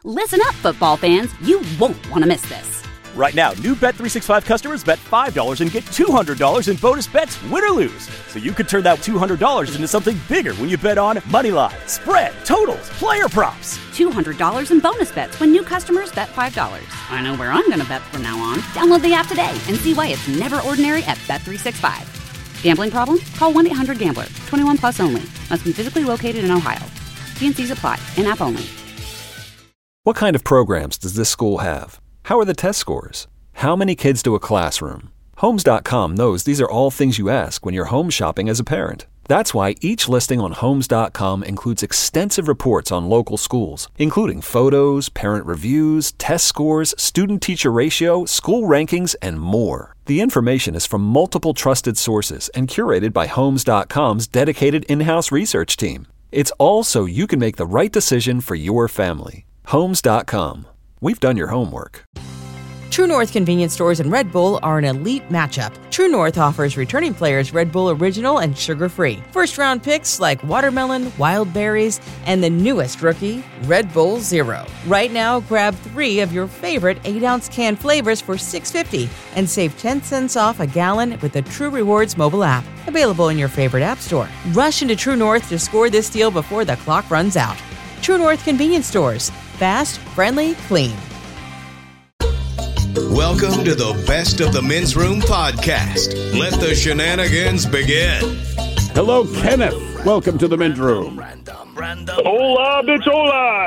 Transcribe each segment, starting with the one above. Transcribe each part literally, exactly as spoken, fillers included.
Listen up, football fans. You won't want to miss this. Right now, new Bet three sixty-five customers bet five dollars and get two hundred dollars in bonus bets, win or lose. So you could turn that two hundred dollars into something bigger when you bet on money line, spread, totals, player props. two hundred dollars in bonus bets when new customers bet five dollars. I know where I'm going to bet from now on. Download the app today and see why it's never ordinary at Bet three sixty-five. Gambling problem? Call one eight hundred gambler. twenty-one plus only. Must be physically located in Ohio. T and C's apply. In-app only. What kind of programs does this school have? How are the test scores? How many kids do a classroom? Homes dot com knows these are all things you ask when you're home shopping as a parent. That's why each listing on Homes dot com includes extensive reports on local schools, including photos, parent reviews, test scores, student-teacher ratio, school rankings, and more. The information is from multiple trusted sources and curated by Homes dot com's dedicated in-house research team. It's all so you can make the right decision for your family. Homes dot com. We've done your homework. True North convenience stores and Red Bull are an elite matchup. True North offers returning players Red Bull Original and sugar-free. First-round picks like watermelon, wild berries, and the newest rookie, Red Bull Zero. Right now, grab three of your favorite eight-ounce can flavors for six dollars and fifty cents and save ten cents off a gallon with the True Rewards mobile app. Available in your favorite app store. Rush into True North to score this deal before the clock runs out. True North convenience stores. Fast, friendly, clean. Welcome to the Best of the Men's Room podcast. Let the shenanigans begin. Hello, Kenneth. Welcome to the Men's Room. Hola, bitch, hola.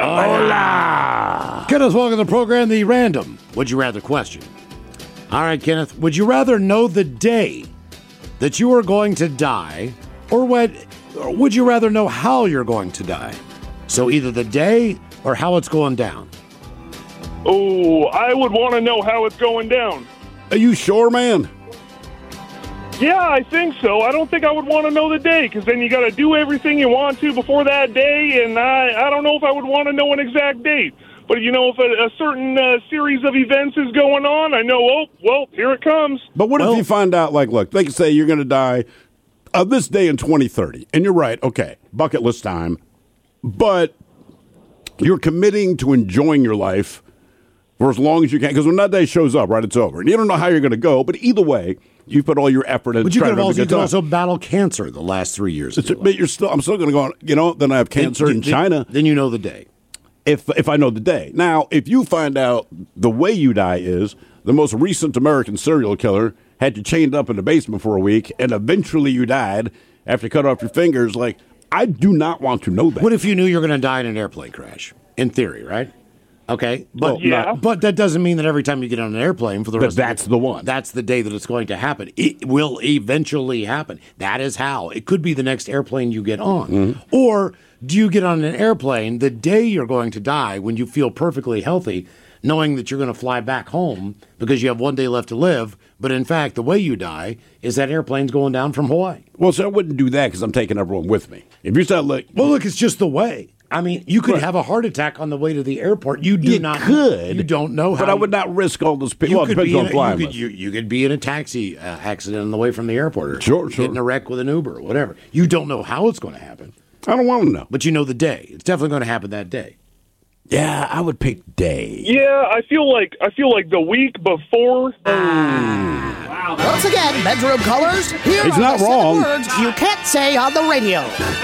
Hola. Kenneth, welcome to the program, the random Would You Rather question. All right, Kenneth, would you rather know the day that you are going to die, or what, or would you rather know how you're going to die? So either the day or how it's going down. Oh, I would want to know how it's going down. Are you sure, man? Yeah, I think so. I don't think I would want to know the day, because then you got to do everything you want to before that day, and I, I don't know if I would want to know an exact date. But, you know, if a, a certain uh, series of events is going on, I know, oh, well, here it comes. But what well, if you find out, like, look, they can say you're going to die uh, this day in twenty thirty, and you're right, okay, bucket list time, but you're committing to enjoying your life for as long as you can, because when that day shows up, right, it's over. And you don't know how you're going to go, but either way, you put all your effort into trying to have a good time. But you could also battle cancer the last three years. Of your life. But you're still, I'm still going to go on, you know, then I have cancer then, in then, China. Then you know the day. If if I know the day. Now, if you find out the way you die is the most recent American serial killer had you chained up in the basement for a week, and eventually you died after you cut off your fingers, like, I do not want to know that. What if you knew you were going to die in an airplane crash? In theory, right? Okay, but well, yeah. not, but that doesn't mean that every time you get on an airplane for the rest. But that's of the, the one. That's the day that it's going to happen. It will eventually happen. That is how. It could be the next airplane you get on, mm-hmm. or do you get on an airplane the day you're going to die when you feel perfectly healthy, knowing that you're going to fly back home because you have one day left to live? But in fact, the way you die is that airplane's going down from Hawaii. Well, so I wouldn't do that because I'm taking everyone with me. If you start like, well, look, it's just the way. I mean, you could right. have a heart attack on the way to the airport. You do you not could. You don't know how. But I would not risk all those people. Well, it depends on flying. You could, you, you could be in a taxi uh, accident on the way from the airport. Or sure, sure. Get in a wreck with an Uber or whatever. You don't know how it's going to happen. I don't want to know. But you know the day. It's definitely going to happen that day. Yeah, I would pick day. Yeah, I feel like I feel like the week before. Ah. Wow. Once again, bedroom colors. Here He's are not the wrong. Words you can't say on the radio.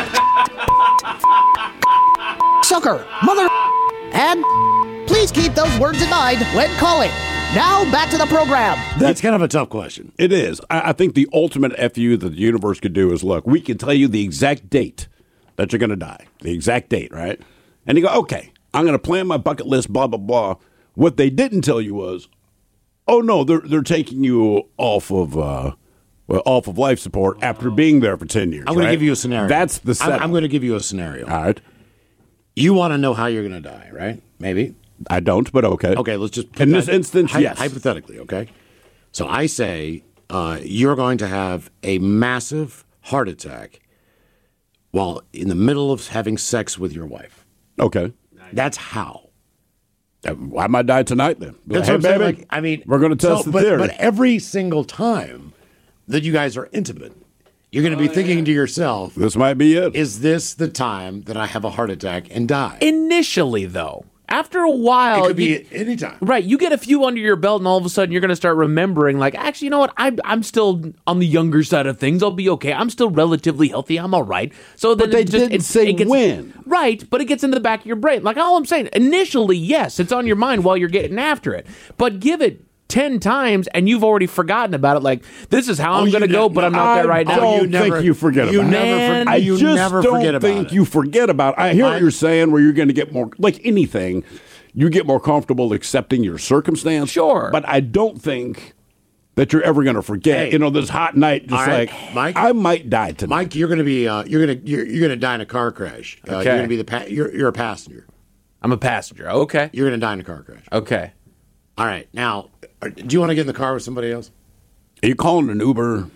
Sucker, mother, and please keep those words in mind when calling. Now back to the program. That's kind of a tough question. It is. I, I think the ultimate F U that the universe could do is, look, we can tell you the exact date that you're going to die. The exact date, right? And you go, okay, I'm going to plan my bucket list, blah, blah, blah. What they didn't tell you was, oh, no, they're they're taking you off of uh, well, off of life support after being there for ten years. I'm going right? to give you a scenario. That's the setup. I'm, I'm going to give you a scenario. All right. You want to know how you're going to die, right? Maybe. I don't, but okay. Okay, let's just... In this instance, hy- yes. Hypothetically, okay? So I say uh, you're going to have a massive heart attack while in the middle of having sex with your wife. Okay. That's how. I might die tonight then. That's hey, what I'm baby, saying. Like, I mean, we're going to test so, the but, theory. But every single time that you guys are intimate, you're going to be oh, thinking yeah. to yourself, this might be it. Is this the time that I have a heart attack and die? Initially, though, After a while, It could be you- any time. Right, you get a few under your belt, and all of a sudden you're going to start remembering, like, actually, you know what? I'm I'm still on the younger side of things. I'll be okay. I'm still relatively healthy. I'm all right. So then But they it just, didn't it, say it gets, when. Right, but it gets into the back of your brain. Like all I'm saying, initially, yes, it's on your mind while you're getting after it. But give it ten times, and you've already forgotten about it. Like, this is how Oh, I'm you going to ne- go, but I'm not I there right now. don't You never- think you forget you about never it. forget- I you just never don't forget about think it. you forget about it. I hear what you're saying, where you're going to get more, like anything, you get more comfortable accepting your circumstance. Sure. But I don't think that you're ever going to forget, Hey. you know, this hot night, just All right, like, Mike? I might die tonight. Mike, you're going to be uh, you're going to you're, you're going to die in a car crash. Uh, Okay. You're going to be the pa- you're you're a passenger. I'm a passenger. Okay. You're going to die in a car crash. Okay. All right. Now, are- do you want to get in the car with somebody else? Are you calling an Uber?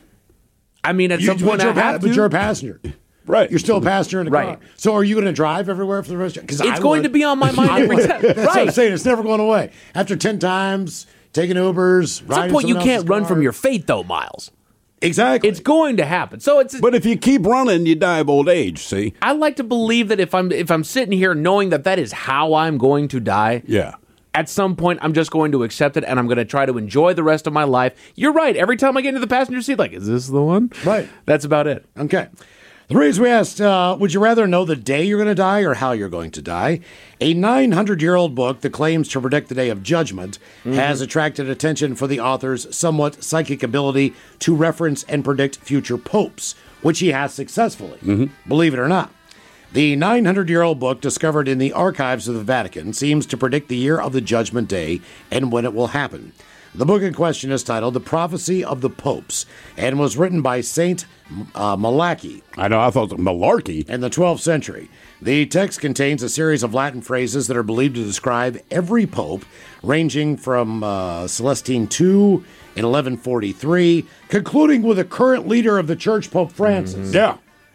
I mean, at You- some but point, you're I a pa- have but to. you're a passenger. Right. You're still a passenger in a Right. car. So are you going to drive everywhere for the rest of Because It's going to be on my mind every time. That's what I'm Right. saying. It's never going away. After ten times, taking Ubers, At some point, you can't run from your fate, though, Miles. Exactly. It's going to happen. So it's. But if you keep running, you die of old age, see? I like to believe that if I'm if I'm sitting here knowing that that is how I'm going to die, Yeah. at some point I'm just going to accept it and I'm going to try to enjoy the rest of my life. You're right. Every time I get into the passenger seat, like, is this the one? Right. That's about it. Okay. The reason we asked, uh, would you rather know the day you're going to die or how you're going to die? A nine hundred year old book that claims to predict the day of judgment Mm-hmm. has attracted attention for the author's somewhat psychic ability to reference and predict future popes, which he has successfully, Mm-hmm. believe it or not. The nine hundred year old book, discovered in the archives of the Vatican, seems to predict the year of the Judgment Day and when it will happen. The book in question is titled The Prophecy of the Popes and was written by Saint uh, Malachy I know, I thought it was malarkey. in the twelfth century. The text contains a series of Latin phrases that are believed to describe every pope, ranging from uh, Celestine the Second in eleven forty-three, concluding with the current leader of the church, Pope Francis. Yeah.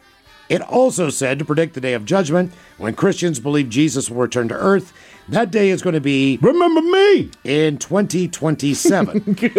It also said to predict the day of judgment, when Christians believe Jesus will return to earth. That day is going to be Remember me! in twenty twenty-seven.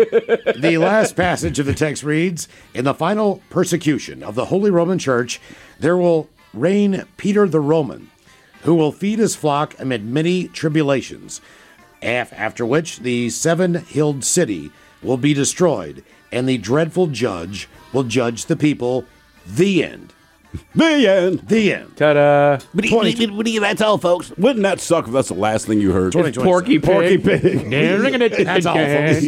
The last passage of the text reads, in the final persecution of the Holy Roman Church, there will reign Peter the Roman, who will feed his flock amid many tribulations, af- after which the seven-hilled city will be destroyed, and the dreadful judge will judge the people. The end. The end. The end. Ta-da. That's all, folks. Wouldn't that suck if that's the last thing you heard? Porky Porky Pig. Pig. That's all, folks.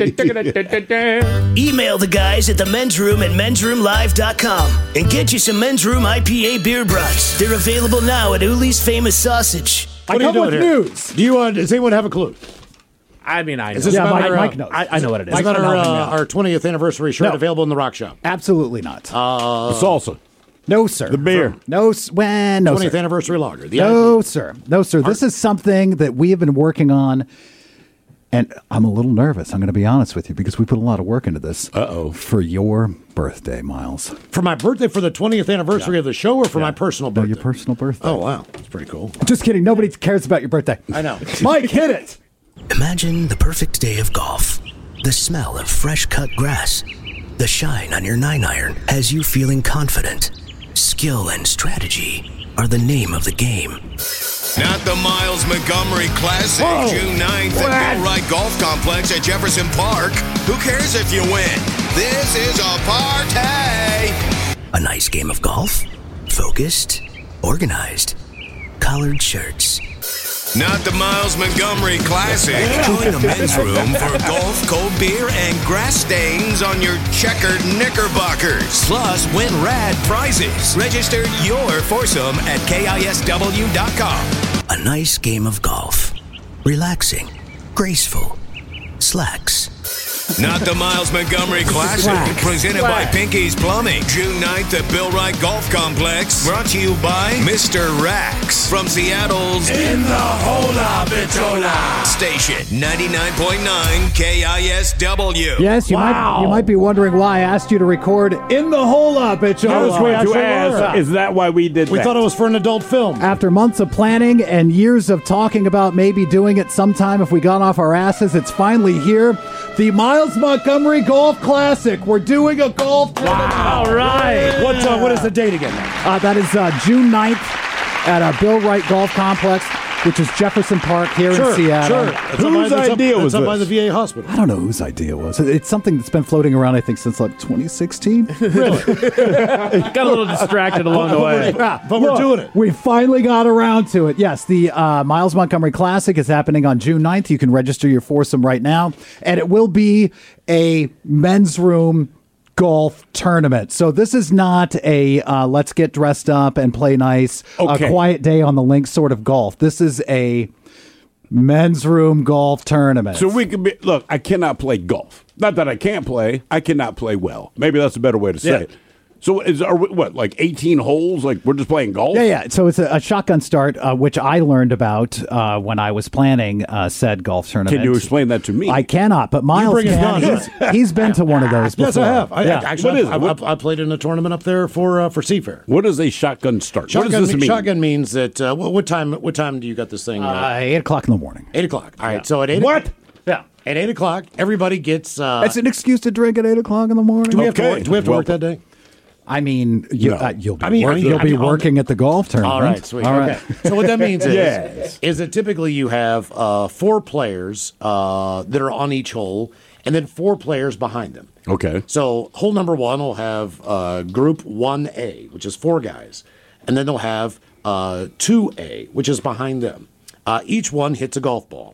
Email the guys at the men's room at men's room live dot com and get you some Men's Room I P A beer brats. They're available now at Uli's Famous Sausage. What are you doing here? news. Do you, uh, does anyone have a clue? I mean, I know. Is this Yeah, about Mike- our, uh, Mike knows. I, I know what it is. Is about Mike our, uh, Phenomenal. our twentieth anniversary shirt No. available in the Rock Shop? Absolutely not. Salsa. no, sir. The beer. No, s- well, no, twentieth sir. anniversary lager. The No, I P A. sir. No, sir. This is something that we have been working on, and I'm a little nervous. I'm going to be honest with you because we put a lot of work into this. Uh-oh. For your birthday, Miles. For my birthday, for the twentieth anniversary of the show, or for my personal No, birthday? your personal birthday. Oh, wow. That's pretty cool. Just kidding. Nobody cares about your birthday. I know. Mike, hit it. Imagine the perfect day of golf. The smell of fresh cut grass. The shine on your nine iron has you feeling confident. Skill and strategy are the name of the game. Not the Miles Montgomery Classic, Whoa. June ninth at Bill Wright Golf Complex at Jefferson Park. Who cares if you win? This is a party! A nice game of golf. Focused. Organized. Collared shirts. Not the Miles Montgomery Classic. Join the men's room for golf, cold beer, and grass stains on your checkered knickerbockers. Plus, win rad prizes. Register your foursome at K I S W dot com. A nice game of golf. Relaxing. Graceful. Slacks. Not the Miles Montgomery Classic. Presented by Pinky's Plumbing. June ninth at Bill Wright Golf Complex. Brought to you by Mister Rax. From Seattle's In the Hola Bitola Station. ninety-nine point nine K I S W. Yes, you might you might be wondering why I asked you to record in the hole up, bitch. Yes, we actually were. Is that why we did We that? thought it was for an adult film. After months of planning and years of talking about maybe doing it sometime if we got off our asses, it's finally here. The Miles Montgomery Golf Classic. We're doing a golf tournament. All right. What's, uh, what is the date again? Uh, that is uh, June ninth at uh, Bill Wright Golf Complex. which is Jefferson Park here Sure, in Seattle. sure. It's up by- Whose it's up- idea it's was up by the this? V A hospital. I don't know whose idea it was. It's something that's been floating around, I think, since like twenty sixteen. Got a little distracted along the way. Yeah, But we're look, doing it. We finally got around to it. Yes, the uh, Miles Montgomery Classic is happening on June ninth. You can register your foursome right now, and it will be a men's room golf tournament. So this is not a uh, let's get dressed up and play nice, Okay. a quiet day on the links sort of golf. This is a men's room golf tournament. So we could be. Look, I cannot play golf. Not that I can't play. I cannot play well. Maybe that's a better way to say Yeah. it. So is are we, what like eighteen holes? Like we're just playing golf? Yeah, yeah. So it's a, a shotgun start, uh, which I learned about uh, when I was planning uh, said golf tournament. Can you explain that to me? I cannot, but Miles bring his can. gun, He's, he's been to one of those before. Yes, I have. I, Yeah. Actually, What is it? I, I, What- I played in a tournament up there for uh, for Seafair. What is a shotgun start? Shotgun, what does this me- mean? shotgun means that uh, what, what time? What time do you got this thing? Uh, Uh, eight o'clock in the morning. eight o'clock. All right. So at eight. What? Yeah. At eight o'clock, everybody gets. Uh, That's an excuse to drink at eight o'clock in the morning. do we have to Okay. work? Do we have to Well, work that day? I mean, you, No. uh, you'll be, I mean, work- I mean, you'll I be mean, on- working at the golf tournament. All right, sweet. All right. Okay. So what that means is, Yes. is that typically you have uh, four players uh, that are on each hole, and then four players behind them. Okay. So hole number one will have uh, group one A, which is four guys, and then they'll have uh, two A, which is behind them. Uh, each one hits a golf ball.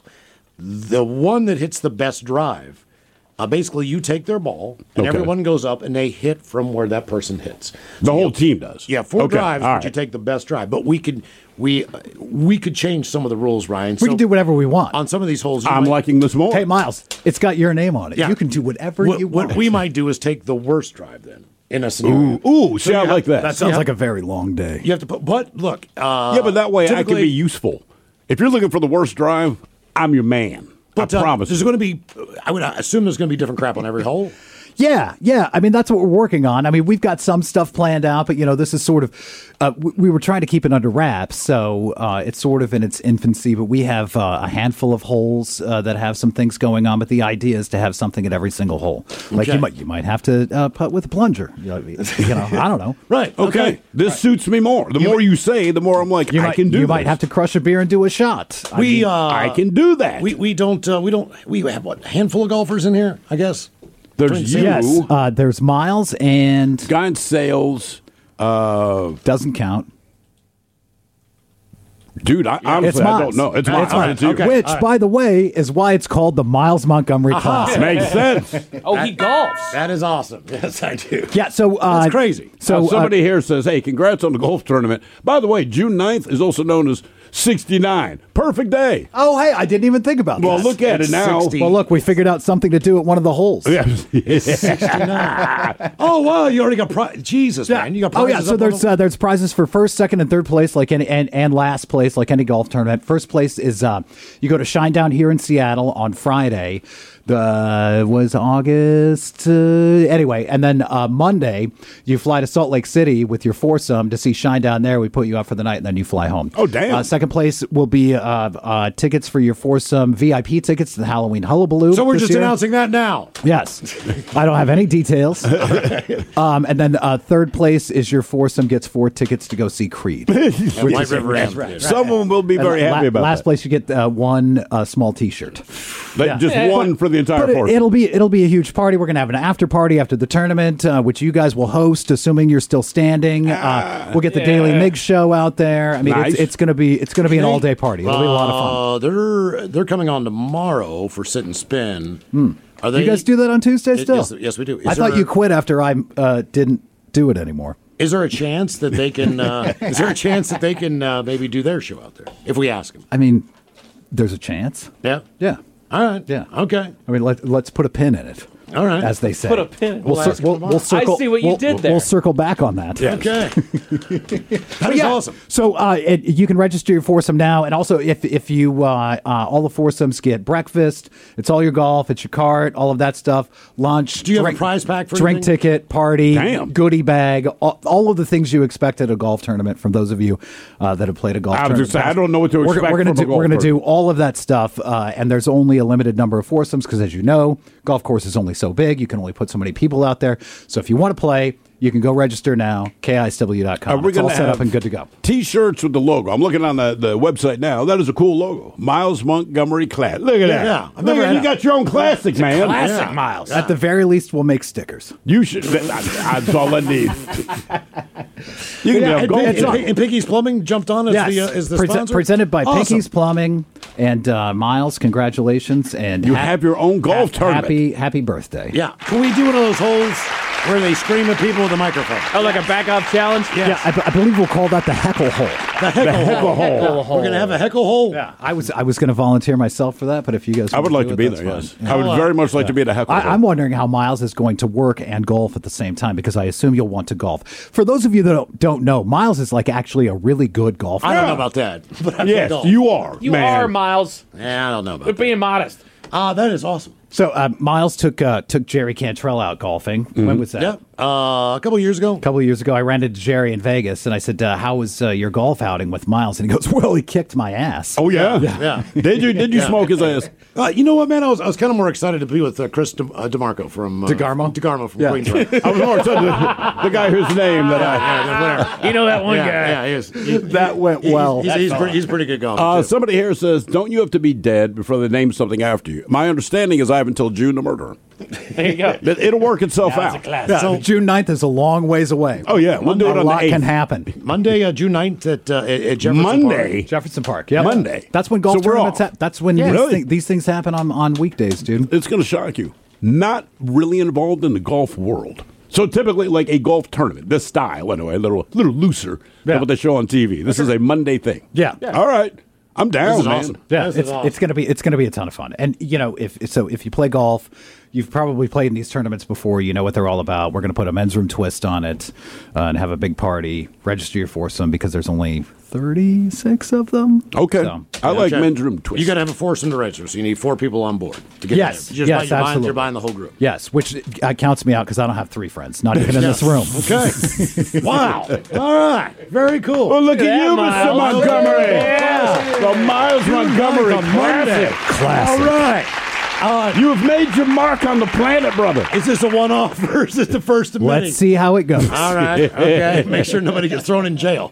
The one that hits the best drive, uh, basically you take their ball, and Okay. everyone goes up and they hit from where that person hits. The whole team does. Yeah, four Okay, drives, all but you right. take the best drive. But we could we uh, we could change some of the rules, Ryan. We can do whatever we want. on some of these holes. you I'm might- liking this more. Hey, Miles, it's got your name on it. Yeah. You can do whatever what, you want. what we might do is take the worst drive then in a scenario. Ooh, ooh, see, you I have- like that. that sounds Yeah. like a very long day. You have to put, but look, uh, yeah, but that way I can typically- be useful. If you're looking for the worst drive, I'm your man. But I uh, promise. there's you. going to be. I would assume there's going to be different crap on every hole. Yeah, yeah. I mean, that's what we're working on. I mean, we've got some stuff planned out, but you know, this is sort of uh, we, we were trying to keep it under wraps, so uh, it's sort of in its infancy. But we have uh, a handful of holes uh, that have some things going on. But the idea is to have something at every single hole. Like Okay. you might you might have to uh, putt with a plunger. You know, you know, I don't know. Right. Okay, this suits me more. The more you say, the more I'm like, You I might can do you this. might have to crush a beer and do a shot. I We mean, uh, I can do that. We we don't uh, we don't we have what a handful of golfers in here. I guess. There's you, yes. Uh, there's Miles and guy in sales. Uh, doesn't count. dude, I, honestly, It's I Miles. don't know. It's It's Miles. Miles. It's you. Okay. Which, all right. by the way, is why it's called the Miles Montgomery Classic. Makes sense. Oh, he golfs. That is awesome. Yes, I do. Yeah, so uh, That's crazy. So Now, uh, somebody here says, hey, congrats on the golf tournament. By the way, June ninth is also known as sixty-nine. Perfect day. oh, hey, I didn't even think about Well, that. look at It's it now. sixty. Well, look, we figured out something to do at one of the holes. Oh wow, you already got pri- Jesus, man. You got Oh prizes yeah, so up on there's the- uh, there's prizes for first, second, and third place, like any and, and last place, like any golf tournament. First place is uh, you go to Shinedown here in Seattle on Friday. The was August uh, anyway, and then uh, Monday you fly to Salt Lake City with your foursome to see Shinedown there. We put you up for the night, and then you fly home. Oh, damn. Uh, second place will be uh, uh, tickets for your foursome V I P tickets to the Halloween Hullabaloo. So we're this just year. announcing that now. Yes. I don't have any details. um, and then uh, third place is your foursome gets four tickets to go see Creed. White River Inn. Someone will be And very la- happy about last that. place you get uh, one uh, small T-shirt. But Yeah. Just Yeah. one for the entire But it, force. it'll be it'll be a huge party. We're gonna have an after party after the tournament, uh, which you guys will host, assuming you're still standing. Uh, we'll get the Daily Mig show out there. I mean, Nice. it's, it's gonna be it's gonna be an all day party. It'll be a lot of fun. Uh, they're they're coming on tomorrow for sit and spin. Are they? You guys do that on Tuesday Yes- still? Yes, yes, we do. Is I thought there- you quit after I uh, didn't do it anymore. Is there a chance that they can? Uh, is there a chance that they can uh, maybe do their show out there if we ask them? I mean, there's a chance. Yeah. Yeah. All right. Yeah. Okay. I mean, let, let's put a pin in it. All right. As they say. Put a pin. We'll, We'll cir- ask we'll, them we'll tomorrow. circle. I see what you we'll- did there. We'll circle back on that. Okay. That is Yeah. awesome. So uh, it, you can register your foursome now, and also if if you uh, uh, all the foursomes get breakfast, it's all your golf, it's your cart, all of that stuff, lunch. Do you have a drink, prize pack for drink anything? ticket, party, Damn. goodie bag, all, all of the things you expect at a golf tournament. From those of you uh, that have played a golf I was tournament, gonna say, I don't know what to we're, expect We're gonna from a do golf we're gonna tournament. do all of that stuff, uh, and there's only a limited number of foursomes because, as you know, golf course is only so big. You can only put so many people out there. So if you want to play, You can go register now, K I S W dot com. Are we It's all gonna set have up and good to go. T-shirts with the logo. I'm looking on the, the website now. That is a cool logo. Miles Montgomery Classic. Look at that. Yeah, I've Look never at, had you a- got your own classic, man. Classic Yeah. Miles. At the very least, we'll make stickers. You should. that- That's all I need. You can Yeah, have and, gold. and, and, and Piggy's Plumbing jumped on as the uh, as the Prese- sponsor. presented by Awesome. Pinky's Plumbing and uh, Miles. Congratulations and You have your own golf ha- tournament. Happy happy birthday! Yeah, can we do one of those holes where they scream at people with a microphone? Oh, like a back off challenge? Yeah, I, b- I believe we'll call that the heckle hole. The heckle, heckle hole. hole. Yeah. We're gonna have a heckle hole. Yeah, I was I was going to volunteer myself for that, but if you guys, I would wanna like do to it, be there, that's yes. fine. I would very much like to be at a heckle. I, hole. I'm wondering how Miles is going to work and golf at the same time because I assume you'll want to golf. For those of you that don't, don't know, Miles is like actually a really good golfer. I don't know about that, but I Yes, golf. you are. You man. are, Miles. Yeah, I don't know about But that. being modest. Ah, that is awesome. So uh, Miles took uh, took Jerry Cantrell out golfing. When was that? Yeah, uh, a couple years ago. A couple of years ago, I ran into Jerry in Vegas, and I said, uh, "How was uh, your golf outing with Miles?" And he goes, "Well, he kicked my ass." Oh yeah, Yeah. Did you did you smoke his ass? Uh, you know what, man? I was I was kind of more excited to be with uh, Chris De- uh, DeMarco from uh, DeGarmo? DeGarmo from Yeah. Queensborough. I was more excited the, the guy whose name that I. Yeah, whatever. You know that one yeah, guy. yeah, he is. He- That went he- well. He's, he's, pretty, he's a pretty good golfer. Uh, too. somebody here says, "Don't you have to be dead before they name something after you?" My understanding is I have until June to murder him. There you go. It, it'll work itself That's a out. class. Yeah, So- June ninth is a long ways away. Oh yeah, we'll do it a on lot the can eighth. happen. Monday, uh, June ninth at, uh, at, at Jefferson Monday. Park. Jefferson Park. Yeah, Monday. That's when golf So we're tournaments. off. Ha- that's when Yeah. these, Really? thi- these things happen on, on weekdays, dude. It's going to shock you. Not really involved in the golf world. So typically, like a golf tournament, this style anyway, a little little looser Yeah. than what they show on T V. This is a Monday thing. Yeah. All right, I'm down, This is man. awesome. Yeah, This is it's awesome. it's gonna be it's gonna be a ton of fun. And you know, if so, if you play golf, you've probably played in these tournaments before. You know what they're all about. We're gonna put a men's room twist on it uh, and have a big party. Register your foursome because there's only thirty-six of them. Okay, So, I like Okay. men's room twist. You got to have a foursome to register, so you need four people on board to get Yes. there. Just Yes, buy, you're, buying, absolutely. you're buying the whole group. Yes, which uh, counts me out because I don't have three friends, not even in this room. Okay. Wow. All right. Very cool. Well, look at that, you, Mister Miles. Montgomery. Yeah. The Miles Montgomery Monday. Monday. Classic. All right. Uh, You have made your mark on the planet, brother. is this a one-off or is this the first of many? Let's see how it goes. All right. Okay. Make sure nobody gets thrown in jail.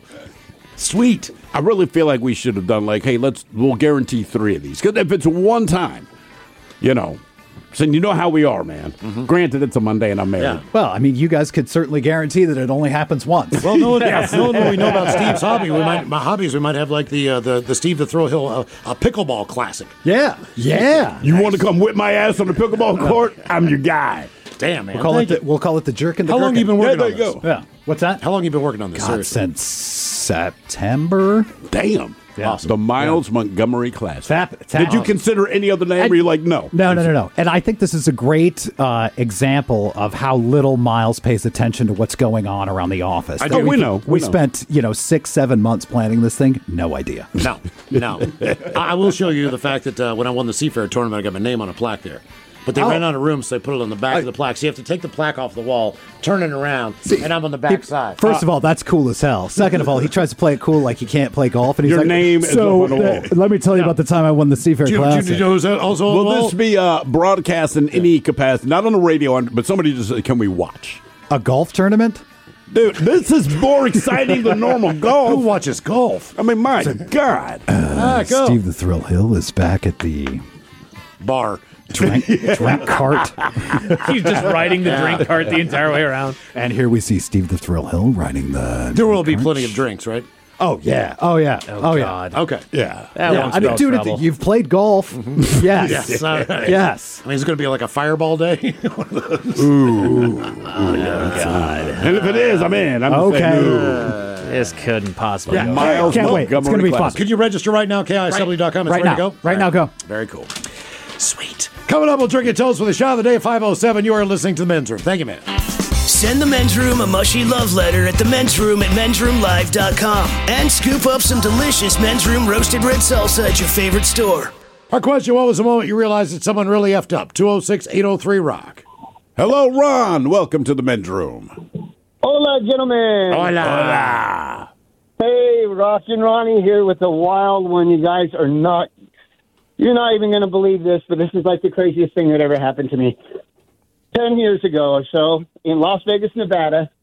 Sweet. I really feel like we should have done like, hey, let's we'll guarantee three of these because if it's one time, you know, so you know how we are, man. Granted, it's a Monday and I'm married. Yeah. Well, I mean, you guys could certainly guarantee that it only happens once. Well, no, no, no, no, we know about Steve's hobby. We might, my hobbies, we might have like the uh, the the Steve the Thrill Hill uh, uh, pickleball classic. Yeah, yeah. You want to come whip my ass on the pickleball court? I'm your guy. Damn, man. We'll call it Thank the, you. we'll call it the jerk and the How long gherkin. you been working Yeah, on there you this? go. Yeah. What's that? How long you been working on this? God, Seriously. since September. Damn. Yeah. The Miles Montgomery Classic. Tap- tap- Did you consider any other name? And- or you like no? No, no, no, no. And I think this is a great uh, example of how little Miles pays attention to what's going on around the office. I do. Oh, we know. We, We know. spent, you know, six, seven months planning this thing. No idea. No, no. I I will show you the fact that uh, when I won the Seafair tournament, I got my name on a plaque there. But they Oh. ran out of room, so they put it on the back of the plaque. So you have to take the plaque off the wall, turn it around, and I'm on the back side. First of all, that's cool as hell. Second of all, he tries to play it cool like he can't play golf. And he's Your like, name is so up on the wall." uh, let me tell you about the time I won the Seafair Do you, do Classic. you know who's that also on the Will wall? this be uh, broadcast in any capacity? Not on the radio, on- but somebody just said, can we watch? A golf tournament? Dude, this is more exciting than normal Who golf. watches golf? I mean, my God. Ah, go. Steve the Thrill Hill is back at the Bar. drink, drink cart. He's just riding the drink cart the entire way around. And here we see Steve the Thrill Hill riding the. There will be plenty of drinks, right? Oh, yeah. Oh, yeah. Oh, yeah. God. Okay. Yeah. That Yeah, won't I mean, spell dude, trouble. you've played golf. Yes. Yes. All right. Yes. I mean, is it going to be like a fireball day? And if it is, I'm in. I'm Okay. saying, ooh. This couldn't possibly. Yeah. go. Miles Can't wait. It's Montgomery gonna be fun. Classic. Could you register right now? K I S W dot com. It's Right ready now. to go? Right now, go. Very cool. Sweet. Coming up, we'll drink your toast with a shot of the day at five oh seven. You are listening to the Men's Room. Thank you, man. Send the men's room a mushy love letter at the men's room at men's room live dot com and scoop up some delicious men's room roasted red salsa at your favorite store. Our question, what was the moment you realized that someone really effed up? two oh six, eight oh three, rock. Hello, Ron. Welcome to the men's room. Hola, gentlemen. Hola. Hey, Ross and Ronnie here with the wild one. You guys are not, you're not even going to believe this, but this is like the craziest thing that ever happened to me. Ten years ago or so, in Las Vegas, Nevada,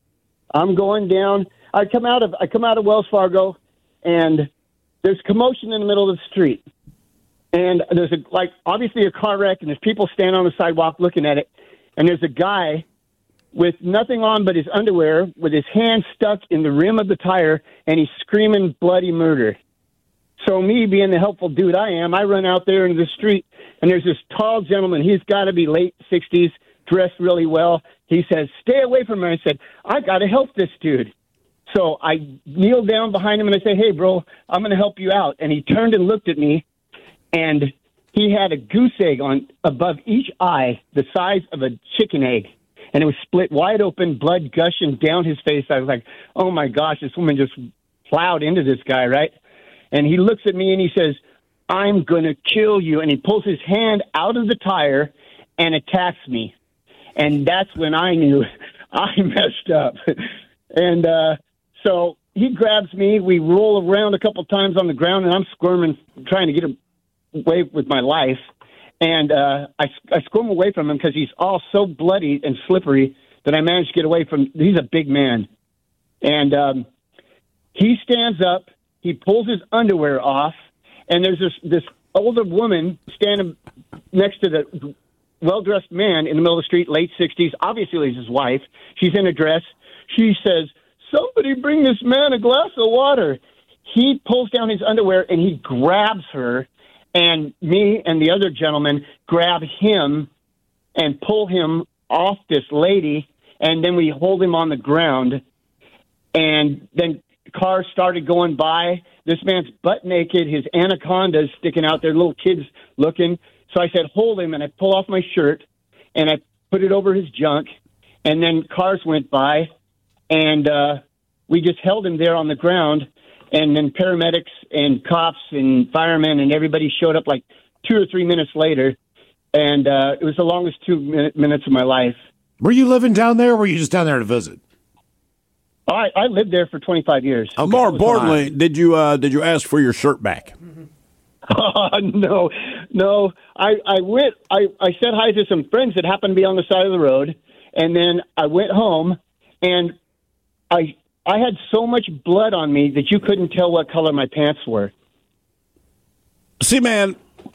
I'm going down. I come out of I come out of Wells Fargo, and there's commotion in the middle of the street. And there's a like obviously a car wreck, and there's people standing on the sidewalk looking at it. And there's a guy with nothing on but his underwear, with his hand stuck in the rim of the tire, and he's screaming bloody murder. So me, being the helpful dude I am, I run out there into the street, and there's this tall gentleman. He's got to be late sixties, dressed really well. He says, "Stay away from him." I said, "I got to help this dude." So I kneeled down behind him, and I said, "Hey, bro, I'm going to help you out." And he turned and looked at me, and he had a goose egg on above each eye the size of a chicken egg. And it was split wide open, blood gushing down his face. I was like, oh, my gosh, this woman just plowed into this guy, right? And he looks at me and he says, "I'm going to kill you." And he pulls his hand out of the tire and attacks me. And that's when I knew I messed up. And uh, so he grabs me. We roll around a couple times on the ground, and I'm squirming, trying to get away with my life. And uh, I, I squirm away from him because he's all so bloody and slippery that I managed to get away from. He's a big man. And um, he stands up. He pulls his underwear off. And there's this, this older woman standing next to the well-dressed man in the middle of the street, late sixties. Obviously, he's his wife. She's in a dress. She says, "Somebody bring this man a glass of water." He pulls down his underwear, and he grabs her. And me and the other gentleman grab him and pull him off this lady, and then we hold him on the ground. And then cars started going by. This man's butt naked. His anaconda's sticking out there, little kids looking. So I said, "Hold him," and I pull off my shirt, and I put it over his junk. And then cars went by, and uh, we just held him there on the ground. And then paramedics and cops and firemen and everybody showed up like two or three minutes later. And uh, it was the longest two minute, minutes of my life. Were you living down there, or were you just down there to visit? I, I lived there for twenty-five years. Okay. More importantly, did you uh, did you ask for your shirt back? Oh, no, no. I, I went, I, I said hi to some friends that happened to be on the side of the road. And then I went home, and I... I had so much blood on me that you couldn't tell what color my pants were. See, man,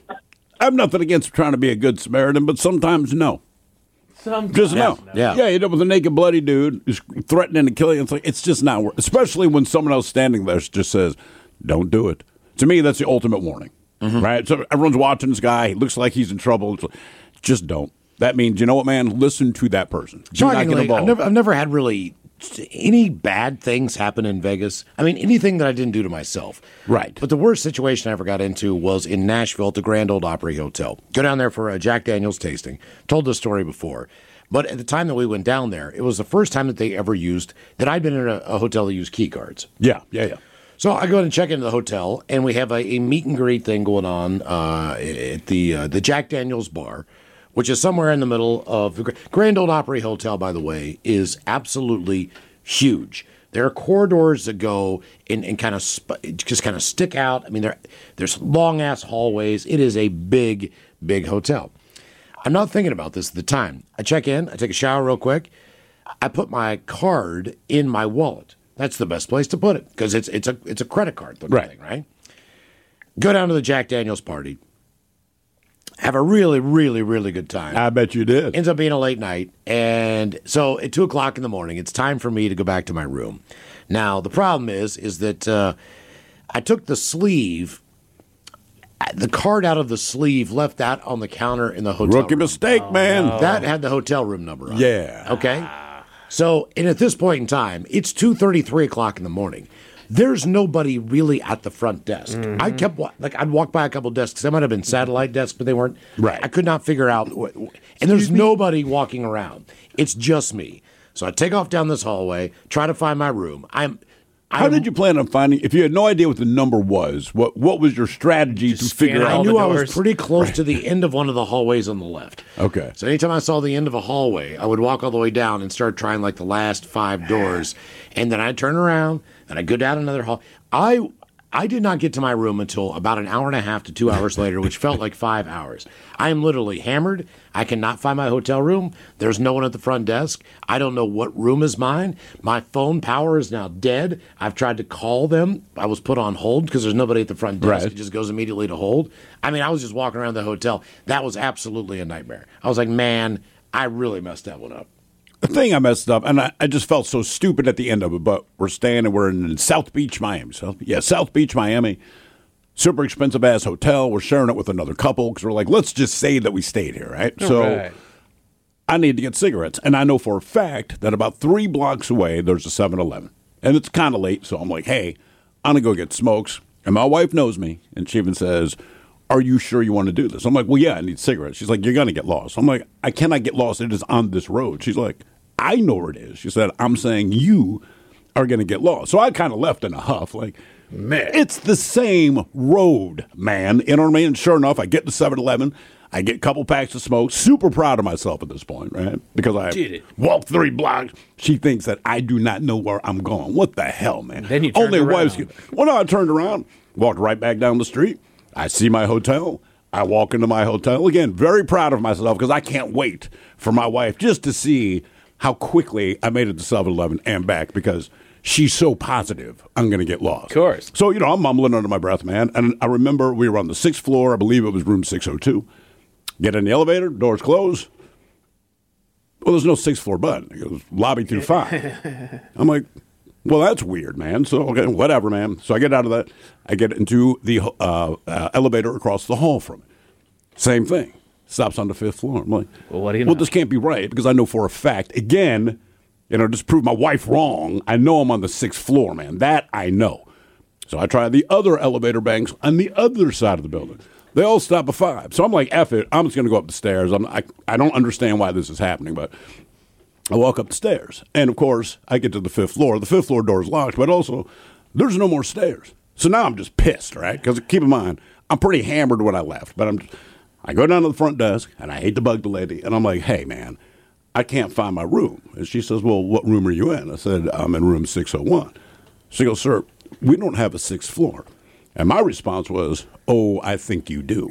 I have nothing against trying to be a good Samaritan, but sometimes no. Sometimes just no. Yeah. Yeah, you end up with a naked, bloody dude who's threatening to kill you. It's like, it's just not worth, especially when someone else standing there just says, "Don't do it." To me, that's the ultimate warning, mm-hmm. right? So everyone's watching this guy. He looks like he's in trouble. It's like, just don't. That means, you know what, man? Listen to that person. Do not get Shockingly, involved. I've never, I've never had really any bad things happen in Vegas. I mean, anything that I didn't do to myself. Right. But the worst situation I ever got into was in Nashville at the Grand Ole Opry Hotel. Go down there for a Jack Daniels tasting. Told this story before. But at the time that we went down there, it was the first time that they ever used, that I'd been in a, a hotel that used key cards. Yeah, yeah, yeah. So I go ahead and check into the hotel, and we have a, a meet and greet thing going on uh, at the uh, the Jack Daniels bar, which is somewhere in the middle of the Grand Ole Opry Hotel, by the way, is absolutely huge. There are corridors that go and, and kind of sp- just kind of stick out. I mean, there there's long-ass hallways. It is a big, big hotel. I'm not thinking about this at the time. I check in. I take a shower real quick. I put my card in my wallet. That's the best place to put it because it's it's a it's a credit card looking right. thing, right? Go down to the Jack Daniels party. Have a really, really, really good time. I bet you did. Ends up being a late night. And so at two o'clock in the morning, it's time for me to go back to my room. Now, the problem is, is that uh, I took the sleeve, the card out of the sleeve, left that on the counter in the hotel Rookie room. mistake, oh, man. No. That had the hotel room number on yeah. it. Okay? So, and at this point in time, it's two thirty, three o'clock in the morning. There's nobody really at the front desk. Mm-hmm. I kept, like, I'd walk by a couple desks. They might have been satellite desks, but they weren't. Right. I could not figure out. What, and there's nobody walking around. It's just me. So I take off down this hallway, try to find my room. I'm. How I'm, did you plan on finding? If you had no idea what the number was, what what was your strategy to figure out? I knew I was pretty close right. to the end of one of the hallways on the left. Okay. So anytime I saw the end of a hallway, I would walk all the way down and start trying like the last five doors, and then I'd turn around and I'd go down another hall. I I did not get to my room until about an hour and a half to two hours later, which felt like five hours. I am literally hammered. I cannot find my hotel room. There's no one at the front desk. I don't know what room is mine. My phone power is now dead. I've tried to call them. I was put on hold because there's nobody at the front desk. Right. It just goes immediately to hold. I mean, I was just walking around the hotel. That was absolutely a nightmare. I was like, man, I really messed that one up. The thing I messed up, and I, I just felt so stupid at the end of it, but we're staying and we're in South Beach, Miami. So, yeah, South Beach, Miami. Super expensive ass hotel. We're sharing it with another couple because we're like, let's just say that we stayed here, right? All so right. I need to get cigarettes. And I know for a fact that about three blocks away, there's a seven eleven. And it's kind of late, so I'm like, hey, I'm going to go get smokes. And my wife knows me, and she even says, are you sure you want to do this? I'm like, well, yeah, I need cigarettes. She's like, you're going to get lost. I'm like, I cannot get lost. It is on this road. She's like, I know where it is. She said, I'm saying you are going to get lost. So I kind of left in a huff. Like, man, it's the same road, man. You know what I mean? And sure enough, I get to seven eleven. I get a couple packs of smoke. Super proud of myself at this point, right? Because I Did it. walked three blocks. She thinks that I do not know where I'm going. What the hell, man? Then you turned Only around. wives can- Well, no, I turned around, walked right back down the street. I see my hotel. I walk into my hotel. Again, very proud of myself because I can't wait for my wife just to see how quickly I made it to seven eleven and back because she's so positive I'm going to get lost. Of course. So, you know, I'm mumbling under my breath, man. And I remember we were on the sixth floor. I believe it was room six oh two. Get in the elevator, doors close. Well, there's no sixth floor button. It goes lobby through five. I'm like, well, that's weird, man. So, okay, whatever, man. So I get out of that. I get into the uh, uh, elevator across the hall from it. Same thing. Stops on the fifth floor. I'm like, well, what do you well know? this can't be right because I know for a fact, again, you know, just prove my wife wrong. I know I'm on the sixth floor, man. That I know. So I try the other elevator banks on the other side of the building. They all stop at five. So I'm like, F it. I'm just going to go up the stairs. I'm, I, I don't understand why this is happening, but I walk up the stairs. And, of course, I get to the fifth floor. The fifth floor door is locked, but also there's no more stairs. So now I'm just pissed, right? Because keep in mind, I'm pretty hammered when I left. But I'm, I go down to the front desk, and I hate to bug the lady. And I'm like, hey, man, I can't find my room. And she says, well, what room are you in? I said, I'm in room six oh one. She goes, sir, we don't have a sixth floor. And my response was, oh, I think you do.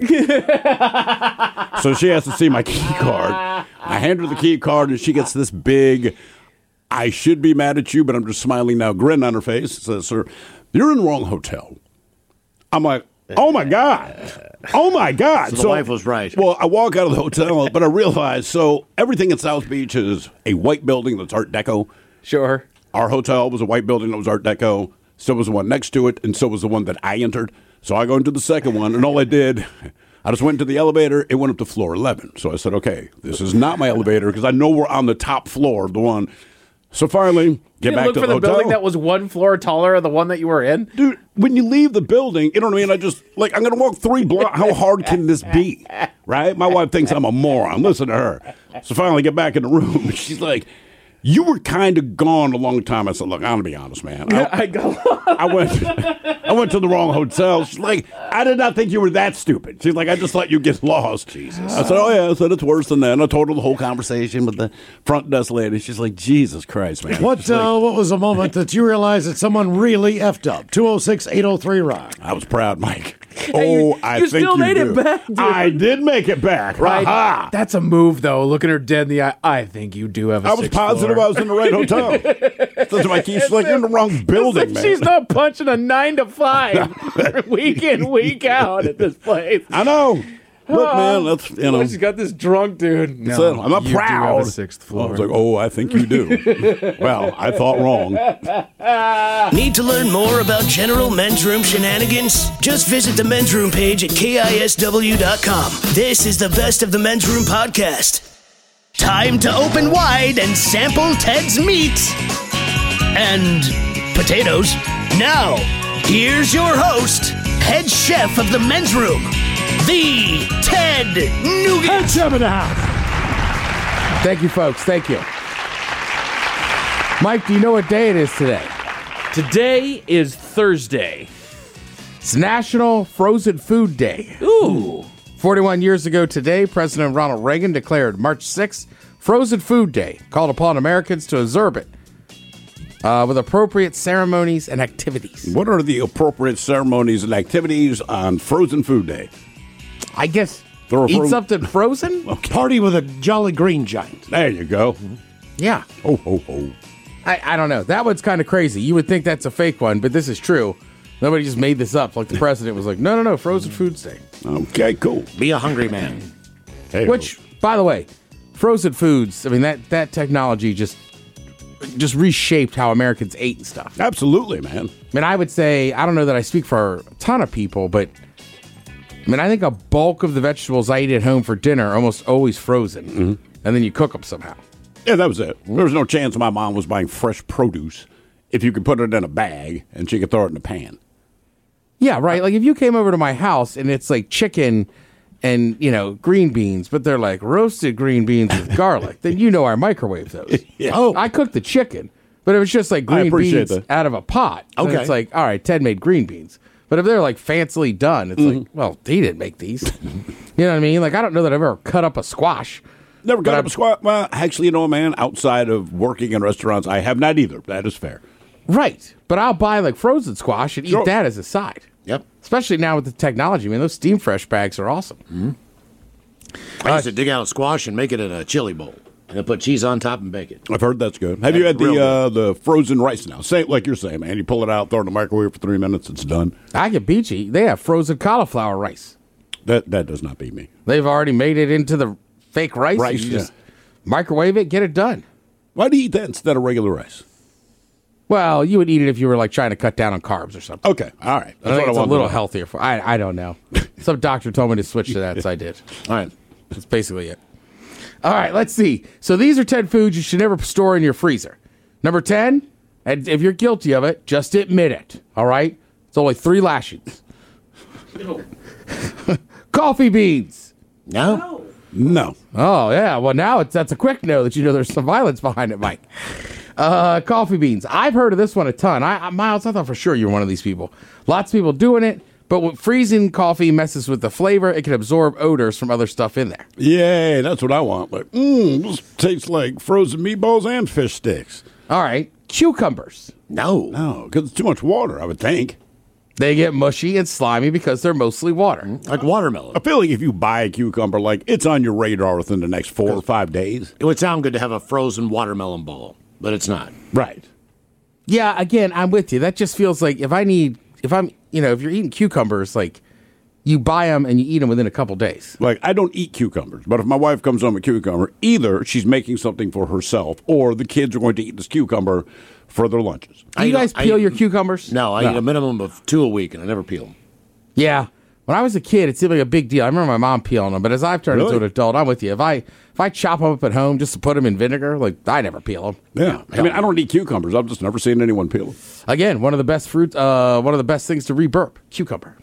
So she has to see my key card. I hand her the key card, and she gets this big, I should be mad at you, but I'm just smiling now, grin on her face. Says, sir, you're in the wrong hotel. I'm like, oh, my God. Oh, my God. So the wife was right. Well, I walk out of the hotel, but I realize, so everything in South Beach is a white building that's Art Deco. Sure. Our hotel was a white building that was Art Deco. So was the one next to it, and so was the one that I entered. So I go into the second one, and all I did, I just went into the elevator. It went up to floor eleven. So I said, okay, this is not my elevator because I know we're on the top floor of the one. So finally, get you back look to for the, the hotel. building that was one floor taller than the one that you were in? Dude, when you leave the building, you know what I mean? I just, like, I'm going to walk three blocks. How hard can this be? Right? My wife thinks I'm a moron. Listen to her. So finally, get back in the room. She's like, you were kind of gone a long time. I said, look, I'm going to be honest, man. I, I go. I went I went to the wrong hotel. She's like, I did not think you were that stupid. She's like, I just thought you'd get lost. Jesus. I said, oh, yeah. I said, it's worse than that. And I told her the whole conversation with the front desk lady. She's like, Jesus Christ, man. What uh, what was the moment that you realized that someone really effed up? two oh six, eight oh three, Rock. I was proud, Mike. Hey, oh, you- I you think still you made do. it back, dude. I did make it back. Right. Ha-ha. That's a move, though. Looking her dead in the eye. I think you do have a I was sixth positive floor. I was in the right hotel. That's why she's like, you're in the wrong building, It's man. like she's not punching a nine to five week in, week out at this place. I know. Look, man, that's, you know. Well, she's got this drunk dude. That's it. I'm not you do have proud. a sixth floor. I was like, oh, I think you do. Well, I thought wrong. Need to learn more about General Men's Room shenanigans? Just visit the men's room page at K I S W dot com. This is the Best of the Men's Room podcast. Time to open wide and sample Ted's meat and potatoes. Now, here's your host, head chef of the Men's Room, the Ted Nugent. Head chef in the house. Thank you, folks. Thank you. Mike, do you know what day it is today? Today is Thursday. It's National Frozen Food Day. Ooh. forty-one years ago today, President Ronald Reagan declared March sixth Frozen Food Day, called upon Americans to observe it uh, with appropriate ceremonies and activities. What are the appropriate ceremonies and activities on Frozen Food Day? I guess Throw a eat fro- something frozen? Okay. Party with a Jolly Green Giant. There you go. Yeah. Ho, ho, ho. I, I don't know. That one's kind of crazy. You would think that's a fake one, but this is true. Nobody just made this up. Like the president was like, no, no, no, Frozen Food Day. Okay, cool. Be a hungry man. Hey, Which, by the way, frozen foods, I mean, that, that technology just just reshaped how Americans ate and stuff. Absolutely, man. I mean, I would say, I don't know that I speak for a ton of people, but I mean, I think a bulk of the vegetables I eat at home for dinner are almost always frozen. Mm-hmm. And then you cook them somehow. Yeah, that was it. There was no chance my mom was buying fresh produce if you could put it in a bag and she could throw it in a pan. Yeah, right. Like if you came over to my house and it's like chicken and, you know, green beans, but they're like roasted green beans with garlic, then you know I microwave those. Yeah. Oh, I cooked the chicken, but it was just like green beans that. out of a pot. And Okay. it's like, all right, Ted made green beans. But if they're like fancily done, it's Mm-hmm. like, well, he didn't make these. You know what I mean? Like I don't know that I've ever cut up a squash. Never got But up a squat. Well, actually, you know, man, outside of working in restaurants, I have not either. That is fair. Right. But I'll buy like frozen squash and Sure. eat that as a side. Yep. Especially now with the technology. I mean, those steam fresh bags are awesome. Mm-hmm. I used to dig out a squash and make it in a chili bowl. And then put cheese on top and bake it. I've heard that's good. Have you had That's real the uh, the frozen rice now? Same like you're saying, man. You pull it out, throw it in the microwave for three minutes, it's done. I can beat you. They have frozen cauliflower rice. That that does not beat me. They've already made it into the fake rice. Rice, you yeah. just microwave it, get it done. Why do you eat that instead of regular rice? Well, you would eat it if you were like trying to cut down on carbs or something. Okay, all right. I think it's a wanted to little know. healthier for. I I don't know. Some doctor told me to switch to that, so I did. All right. That's basically it. All right, let's see. So these are ten foods you should never store in your freezer. Number ten, and if you're guilty of it, just admit it. All right? It's only three lashings. Coffee beans. No? No. Oh, yeah. Well, now it's, that's a quick no that you know there's some violence behind it, Mike. Uh, coffee beans. I've heard of this one a ton. I, I Miles, I thought for sure you're one of these people. Lots of people doing it. But when freezing coffee messes with the flavor, it can absorb odors from other stuff in there. Yay, that's what I want. Like, mmm, this tastes like frozen meatballs and fish sticks. All right, cucumbers. No. No, because it's too much water, I would think. They get mushy and slimy because they're mostly water. Like watermelon. I feel like if you buy a cucumber, like, it's on your radar within the next four or five days. It would sound good to have a frozen watermelon bowl, but it's not. Right. Yeah, again, I'm with you. That just feels like if I need, if I'm, you know, if you're eating cucumbers, like you buy them and you eat them within a couple days. Like, I don't eat cucumbers, but if my wife comes home with cucumber, either she's making something for herself or the kids are going to eat this cucumber for their lunches. Do you I- guys I- peel your cucumbers? No, I No. eat a minimum of two a week, and I never peel them. Yeah. When I was a kid, it seemed like a big deal. I remember my mom peeling them, but as I've turned Really? into an adult, I'm with you. If I if I chop them up at home just to put them in vinegar, like I never peel them. Yeah. I mean, I don't eat cucumbers. I've just never seen anyone peel them. Again, one of the best fruit, uh, one of the best things to re-burp, cucumber.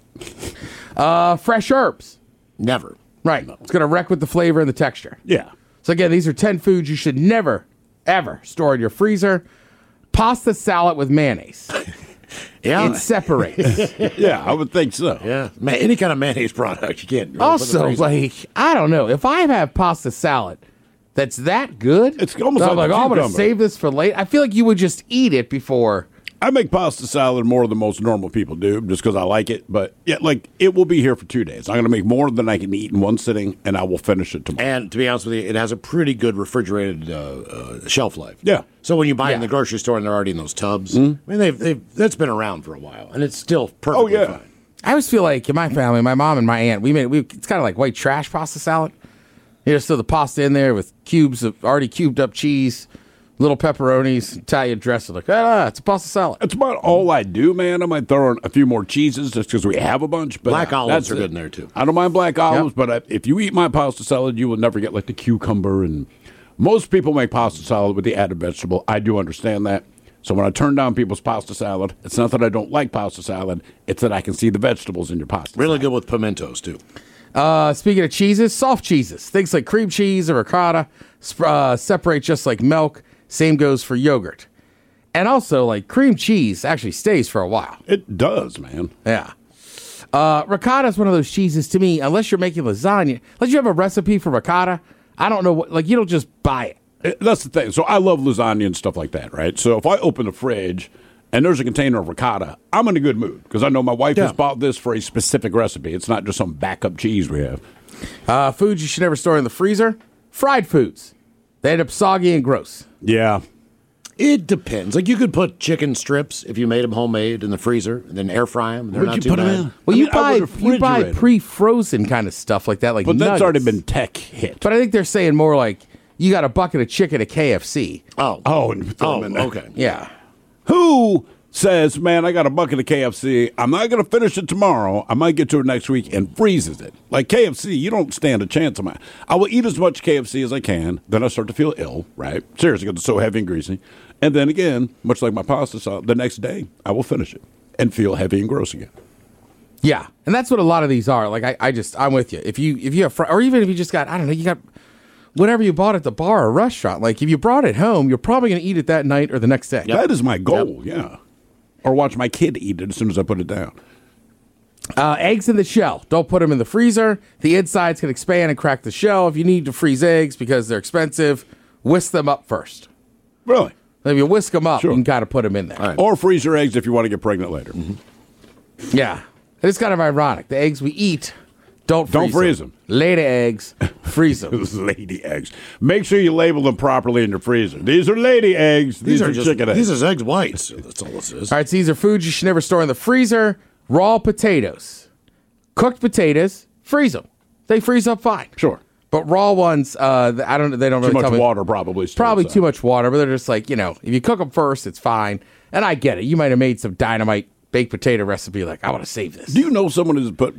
uh, fresh herbs. Never. Right. It's going to wreck with the flavor and the texture. Yeah. So again, these are ten foods you should never, ever store in your freezer. Pasta salad with mayonnaise. Yeah. It separates. Yeah, I would think so. Yeah. Man, any kind of mayonnaise product, you can't. really put in the Also, freezer. like, I don't know. If I have pasta salad that's that good, It's almost so I'm like like, a oh, I'm going to cucumber. save this for late. I feel like you would just eat it before. I make pasta salad more than most normal people do just because I like it. But, yeah, like, it will be here for two days. I'm going to make more than I can eat in one sitting, and I will finish it tomorrow. And to be honest with you, it has a pretty good refrigerated uh, uh, shelf life. Yeah. So when you buy it in Yeah. the grocery store and they're already in those tubs, I mean, they've, they've that's been around for a while, and it's still perfectly Oh, yeah. fine. I always feel like in my family, my mom and my aunt, we made we it's kind of like white trash pasta salad. You just throw the pasta in there with cubes of already cubed up cheese, little pepperonis, Italian dressing. Like, ah, it's a pasta salad. That's about all I do, man. I might throw in a few more cheeses just because we have a bunch. But Black uh, olives that's are it. good in there, too. I don't mind black olives, but I, if you eat my pasta salad, you will never get like the cucumber. And most people make pasta salad with the added vegetable. I do understand that. So when I turn down people's pasta salad, it's not that I don't like pasta salad. It's that I can see the vegetables in your pasta. Really good with pimentos, too. Uh, speaking of cheeses, soft cheeses, things like cream cheese or ricotta sp- uh, separate just like milk. Same goes for yogurt. And also, like, cream cheese actually stays for a while. It does, man. Yeah. Uh, ricotta is one of those cheeses to me, unless you're making lasagna, unless you have a recipe for ricotta, I don't know what, like, you don't just buy it. Uh, That's the thing. So I love lasagna and stuff like that, right? So if I open the fridge and there's a container of ricotta, I'm in a good mood because I know my wife Yeah. has bought this for a specific recipe. It's not just some backup cheese we have. Uh, foods you should never store in the freezer. Fried foods. They end up soggy and gross. Yeah. It depends. Like you could put chicken strips if you made them homemade in the freezer and then air fry them. They're Would not you too put 'em bad. in? Well, I you mean, I buy would you buy refrigerate 'em. pre-frozen kind of stuff like that, like But that's nuggets. already been tech hit. But I think they're saying more like you got a bucket of chicken at K F C. Oh. Oh, and throw 'em Oh, in there. okay. Yeah. Who says, man, I got a bucket of K F C. I'm not going to finish it tomorrow. I might get to it next week and freezes it. Like K F C, you don't stand a chance of my. I will eat as much K F C as I can. Then I start to feel ill, right? Seriously, because it's so heavy and greasy. And then again, much like my pasta sauce, the next day I will finish it and feel heavy and gross again. Yeah, and that's what a lot of these are. Like I, I just, I'm with you. If you, if you have, fr- or even if you just got, I don't know, you got whatever you bought at the bar or restaurant. Like if you brought it home, you're probably going to eat it that night or the next day. That is my goal, yeah. Or watch my kid eat it as soon as I put it down. Uh, eggs in the shell. Don't put them in the freezer. The insides can expand and crack the shell. If you need to freeze eggs because they're expensive, whisk them up first. Really? If you whisk them up, Sure. you can kind of put them in there. Or freeze your eggs if you want to get pregnant later. Yeah. It's kind of ironic. The eggs we eat, don't freeze Don't freeze them. Lady eggs, freeze them. Lady eggs. Make sure you label them properly in your freezer. These are lady eggs. These, These, are, are just chicken eggs. these are egg whites. That's all this is. All right, so these are foods you should never store in the freezer. Raw potatoes. Cooked potatoes, freeze them. They freeze up fine. Sure. But raw ones, uh, I don't. They don't Too really much tell me- water probably. still Probably inside. too much water, but they're just like, you know, if you cook them first, it's fine. And I get it. You might have made some dynamite baked potato recipe like, I want to save this. Do you know someone who's put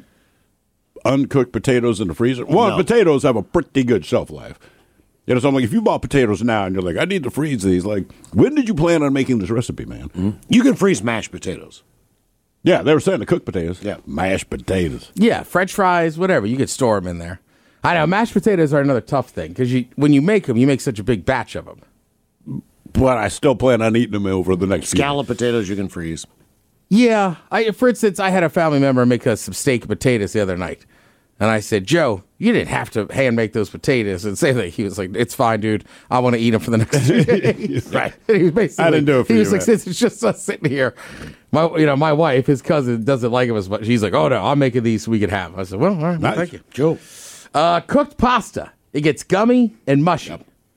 uncooked potatoes in the freezer? Well, No. potatoes have a pretty good shelf life. You know, so I'm like, if you bought potatoes now and you're like, I need to freeze these, like, when did you plan on making this recipe, man? You can freeze mashed potatoes. Yeah, they were saying the cooked potatoes. Yeah. Mashed potatoes. Yeah, French fries, whatever. You could store them in there. I know mashed potatoes are another tough thing because you, when you make them, you make such a big batch of them. But I still plan on eating them over the next few Scallop potatoes you can freeze. Yeah, I, for instance, I had a family member make us some steak and potatoes the other night, and I said, "Joe, you didn't have to hand make those potatoes." And say that he was like, "It's fine, dude. I want to eat them for the next two days." Right. And he was basically, I didn't do it for he you, was like, man. "Since it's just us sitting here." My, you know, my wife, his cousin, doesn't like them as much. She's like, "Oh no, I'm making these so we can have." 'em." I said, "Well, all right, well, Nice. thank you." Joe. Uh, cooked pasta. It gets gummy and mushy.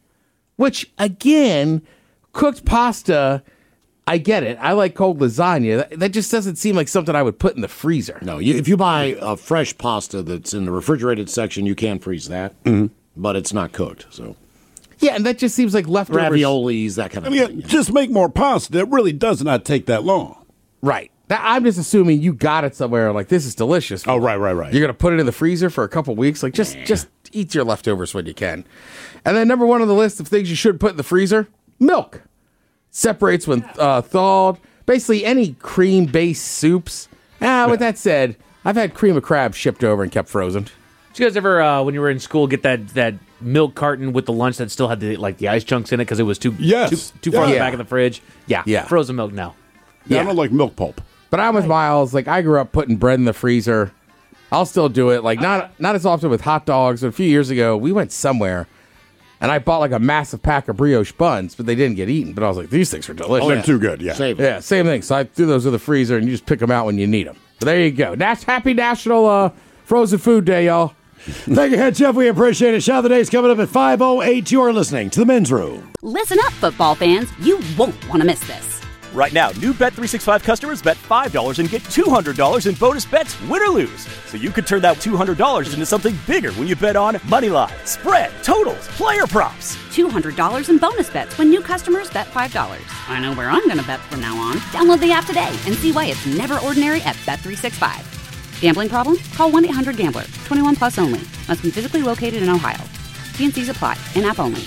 Which, again, cooked pasta, I get it. I like cold lasagna. That, that just doesn't seem like something I would put in the freezer. No, you, if you buy a fresh pasta that's in the refrigerated section, you can freeze that. Mm-hmm. But it's not cooked, so. Yeah, and that just seems like leftovers. Raviolis, that kind I of mean, thing. just make more pasta. It really does not take that long. Right. That, I'm just assuming you got it somewhere like, this is delicious. Oh, right, right, right. You're going to put it in the freezer for a couple weeks. Like, just, just eat your leftovers when you can. And then number one on the list of things you should put in the freezer, milk. Separates when uh, thawed. Basically, any cream-based soups. Ah, with that said, I've had cream of crab shipped over and kept frozen. Did you guys ever, uh, when you were in school, get that, that milk carton with the lunch that still had the like the ice chunks in it because it was too Yes. too, too far in the Yeah. back of the fridge? Yeah, Yeah. frozen milk now. Yeah. I Yeah. don't like milk pulp. But I'm with Miles. Like, I grew up putting bread in the freezer. I'll still do it. Like, not not as often with hot dogs. But a few years ago, we went somewhere, and I bought like a massive pack of brioche buns, but they didn't get eaten. But I was like, these things are delicious. Oh, they're too good, yeah. Save it. Yeah, same thing. So I threw those in the freezer, and you just pick them out when you need them. But there you go. That's Happy National uh, Frozen Food Day, y'all. Thank you, Head Chef. We appreciate it. Shot of the Day's coming up at five oh eight. You are listening to The Men's Room. Listen up, football fans. You won't want to miss this. Right now, new Bet three sixty-five customers bet five dollars and get two hundred dollars in bonus bets, win or lose. So you could turn that two hundred dollars into something bigger when you bet on money line, spread, totals, player props. two hundred dollars in bonus bets when new customers bet five dollars. I know where I'm going to bet from now on. Download the app today and see why it's never ordinary at Bet three sixty-five. Gambling problem? Call one eight hundred gambler. twenty-one plus only. Must be physically located in Ohio. T and C's apply. In-app only.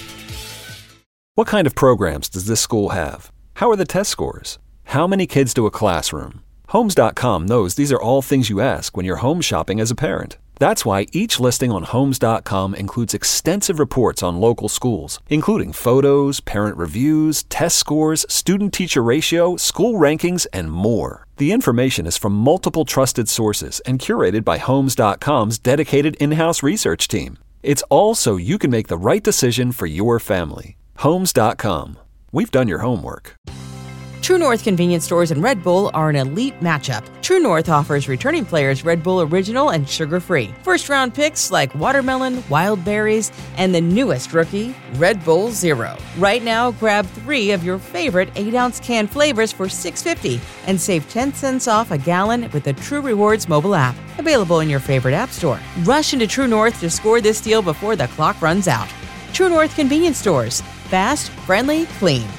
What kind of programs does this school have? How are the test scores? How many kids do a classroom? Homes dot com knows these are all things you ask when you're home shopping as a parent. That's why each listing on Homes dot com includes extensive reports on local schools, including photos, parent reviews, test scores, student-teacher ratio, school rankings, and more. The information is from multiple trusted sources and curated by Homes dot com's dedicated in-house research team. It's all so you can make the right decision for your family. Homes dot com. We've done your homework. True North convenience stores and Red Bull are an elite matchup. True North offers returning players Red Bull Original and sugar-free. First-round picks like watermelon, wild berries, and the newest rookie, Red Bull Zero. Right now, grab three of your favorite eight-ounce can flavors for six dollars and fifty cents and save ten cents off a gallon with the True Rewards mobile app. Available in your favorite app store. Rush into True North to score this deal before the clock runs out. True North convenience stores. Fast, friendly, clean.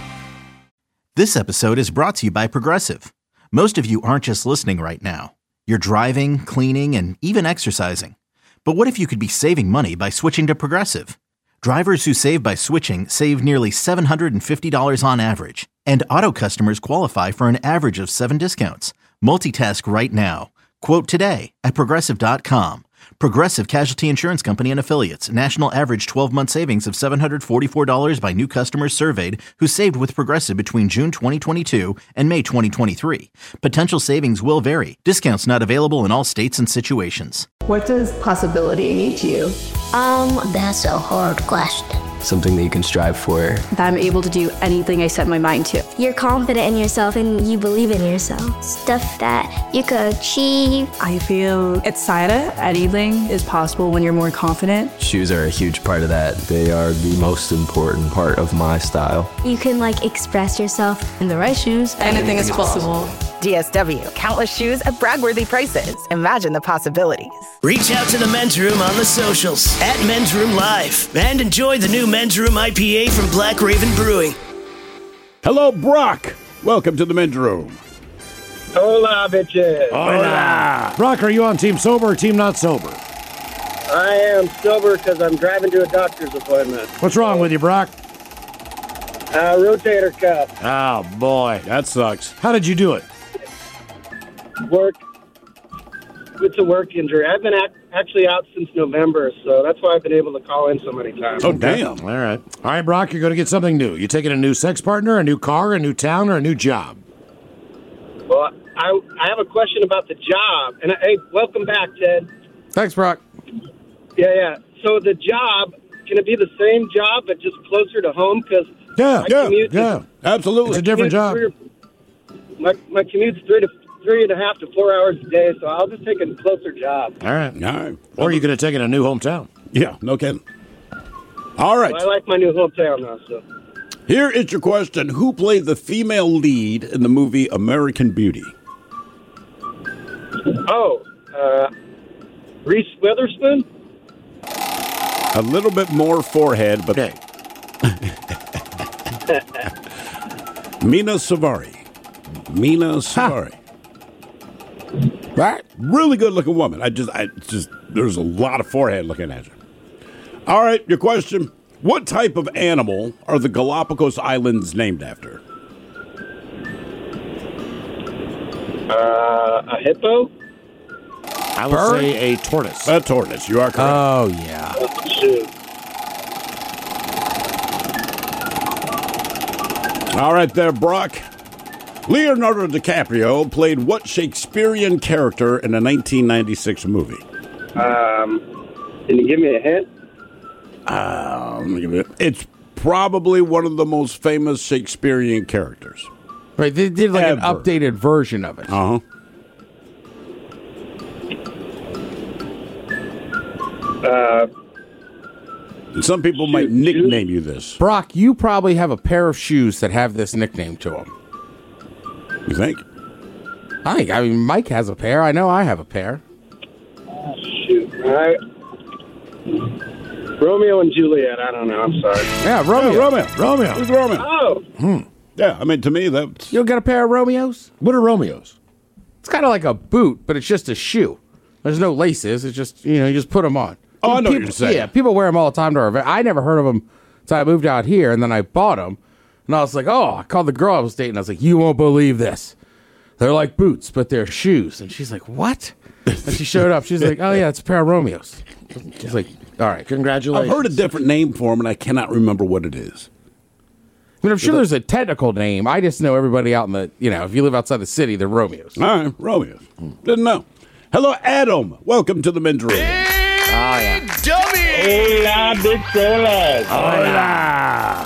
This episode is brought to you by Progressive. Most of you aren't just listening right now. You're driving, cleaning, and even exercising. But what if you could be saving money by switching to Progressive? Drivers who save by switching save nearly seven hundred fifty dollars on average. And auto customers qualify for an average of seven discounts. Multitask right now. Quote today at Progressive dot com. Progressive Casualty Insurance Company and Affiliates. National average twelve-month savings of seven hundred forty-four dollars by new customers surveyed who saved with Progressive between June twenty twenty-two and May twenty twenty-three. Potential savings will vary. Discounts not available in all states and situations. What does possibility mean to you? Um, that's a hard question. Something that you can strive for. That I'm able to do anything I set my mind to. You're confident in yourself and you believe in yourself. Stuff that you could achieve. I feel excited. Anything is possible when you're more confident. Shoes are a huge part of that. They are the most important part of my style. You can like express yourself. In the right shoes, anything is possible. D S W. Countless shoes at brag-worthy prices. Imagine the possibilities. Reach out to the Men's Room on the socials at Men's Room Live and enjoy the new Men's Room I P A from Black Raven Brewing. Hello, Brock. Welcome to the Men's Room. Hola, bitches. Hola. Brock, are you on team sober or team not sober? I am sober because I'm driving to a doctor's appointment. What's wrong with you, Brock? Uh, rotator cuff. Oh, boy. That sucks. How did you do it? Work. It's a work injury. I've been act- actually out since November, so that's why I've been able to call in so many times. Oh, damn. All right. All right, Brock, you're going to get something new. You taking a new sex partner, a new car, a new town, or a new job? Well, I, I have a question about the job. And hey, welcome back, Ted. Thanks, Brock. Yeah, yeah. So the job, can it be the same job but just closer to home? Because yeah, yeah, yeah, is, absolutely. It's a different job. Three, my my commute's three to three and a half to four hours a day, so I'll just take a closer job. All right, all right. Or you could have taken a new hometown. Yeah, no kidding. All right. Well, I like my new hometown now. So here is your question: who played the female lead in the movie American Beauty? Oh, uh, Reese Witherspoon. A little bit more forehead, but hey. Mina Savari. Mina Savari. Right? Really good looking woman. I just, I just, there's a lot of forehead looking at you. All right, your question. What type of animal are the Galapagos Islands named after? Uh, a hippo? I would Bird? say a tortoise. A tortoise. You are correct. Oh, yeah. Oh, shoot. All right there, Brock. Leonardo DiCaprio played what Shakespearean character in a nineteen ninety-six movie? Um, can you give me a hint? Uh, let me give it. It's probably one of the most famous Shakespearean characters. Right, they did like Ever. an updated version of it. Uh-huh. Uh, and some people shoot, might nickname shoot. you this. Brock, you probably have a pair of shoes that have this nickname to them. You think? I think. I mean, Mike has a pair. I know I have a pair. Oh, shoot. All right. Romeo and Juliet. I don't know. I'm sorry. Yeah, Romeo. Yeah, Romeo. Romeo. Who's Romeo? Oh. Hmm. Yeah, I mean, to me, that's... You don't got a pair of Romeos? What are Romeos? It's kind of like a boot, but it's just a shoe. There's no laces. It's just, you know, you just put them on. Oh, I know people, what you're saying. Yeah, people wear them all the time to our event. I never heard of them until I moved out here, and then I bought them. And I was like, oh, I called the girl I was dating. I was like, you won't believe this. They're like boots, but they're shoes. And she's like, what? And she showed up. She's like, oh, yeah, it's a pair of Romeos. She's like, all right, congratulations. I've heard a different name for them, and I cannot remember what it is. I mean, I'm sure there's a technical name. I just know everybody out in the, you know, if you live outside the city, they're Romeos. All right, Romeos. Didn't know. Hello, Adam. Welcome to the men's room. Hey, oh, yeah. Dummy! Hola, big fellas. Hola.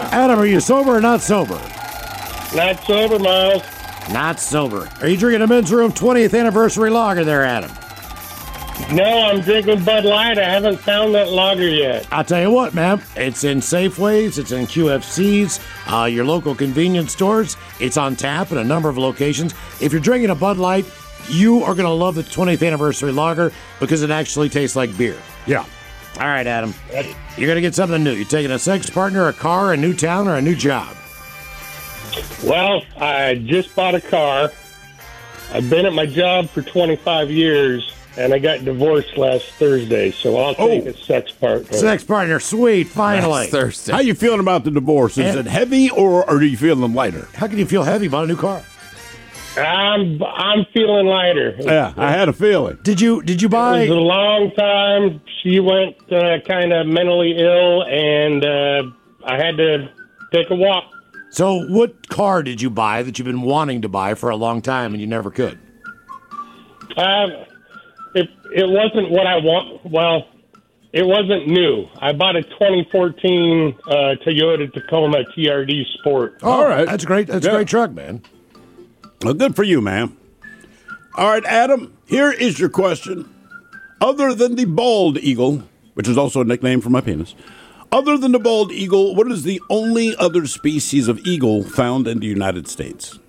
Adam, are you sober or not sober? Not sober, Miles. Not sober. Are you drinking a Men's Room twentieth anniversary lager there, Adam? No, I'm drinking Bud Light. I haven't found that lager yet. I'll tell you what, man. It's in Safeways. It's in Q F Cs, uh, your local convenience stores. It's on tap in a number of locations. If you're drinking a Bud Light, you are going to love the twentieth anniversary lager because it actually tastes like beer. Yeah. All right, Adam. You're going to get something new. You're taking a sex partner, a car, a new town, or a new job? Well, I just bought a car. I've been at my job for twenty-five years, and I got divorced last Thursday, so I'll take Oh. a sex partner. Sex partner, sweet, finally. Last Thursday. How you feeling about the divorce? Is And- it heavy, or are you feeling lighter? How can you feel heavy about a new car? I'm I'm feeling lighter. Yeah, I had a feeling. Did you did you buy? It was a long time. She went uh, kind of mentally ill, and uh, I had to take a walk. So, what car did you buy that you've been wanting to buy for a long time and you never could? Uh, it it wasn't what I want. Well, it wasn't new. I bought a twenty fourteen uh, Toyota Tacoma T R D Sport. Oh, all right, that's great. That's Yeah. a great truck, man. Well, good for you, man. All right, Adam, here is your question. Other than the bald eagle, which is also a nickname for my penis, other than the bald eagle, what is the only other species of eagle found in the United States?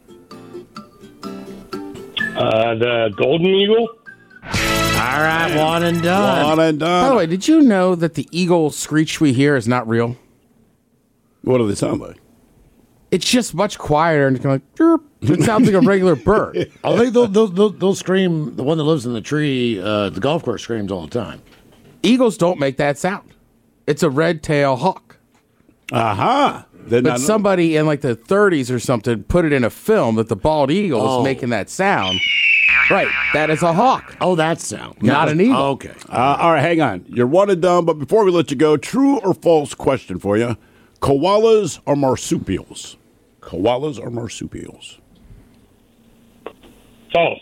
Uh, the golden eagle. All right, one and done. One and done. By the way, did you know that the eagle screech we hear is not real? What do they sound like? It's just much quieter and kind of like, chirp. It sounds like a regular bird. I think they'll, they'll, they'll, they'll scream. The one that lives in the tree, uh, the golf course, screams all the time. Eagles don't make that sound. It's a red-tailed hawk. Aha. Then But somebody in like the thirties or something put it in a film that the bald eagle Oh. is making that sound. Right, that is a hawk. Oh, that sound. Not an eagle. Oh, okay. Uh, all right, hang on. You're one and done, but before we let you go, true or false question for you. Koalas or marsupials? Koalas or marsupials? False.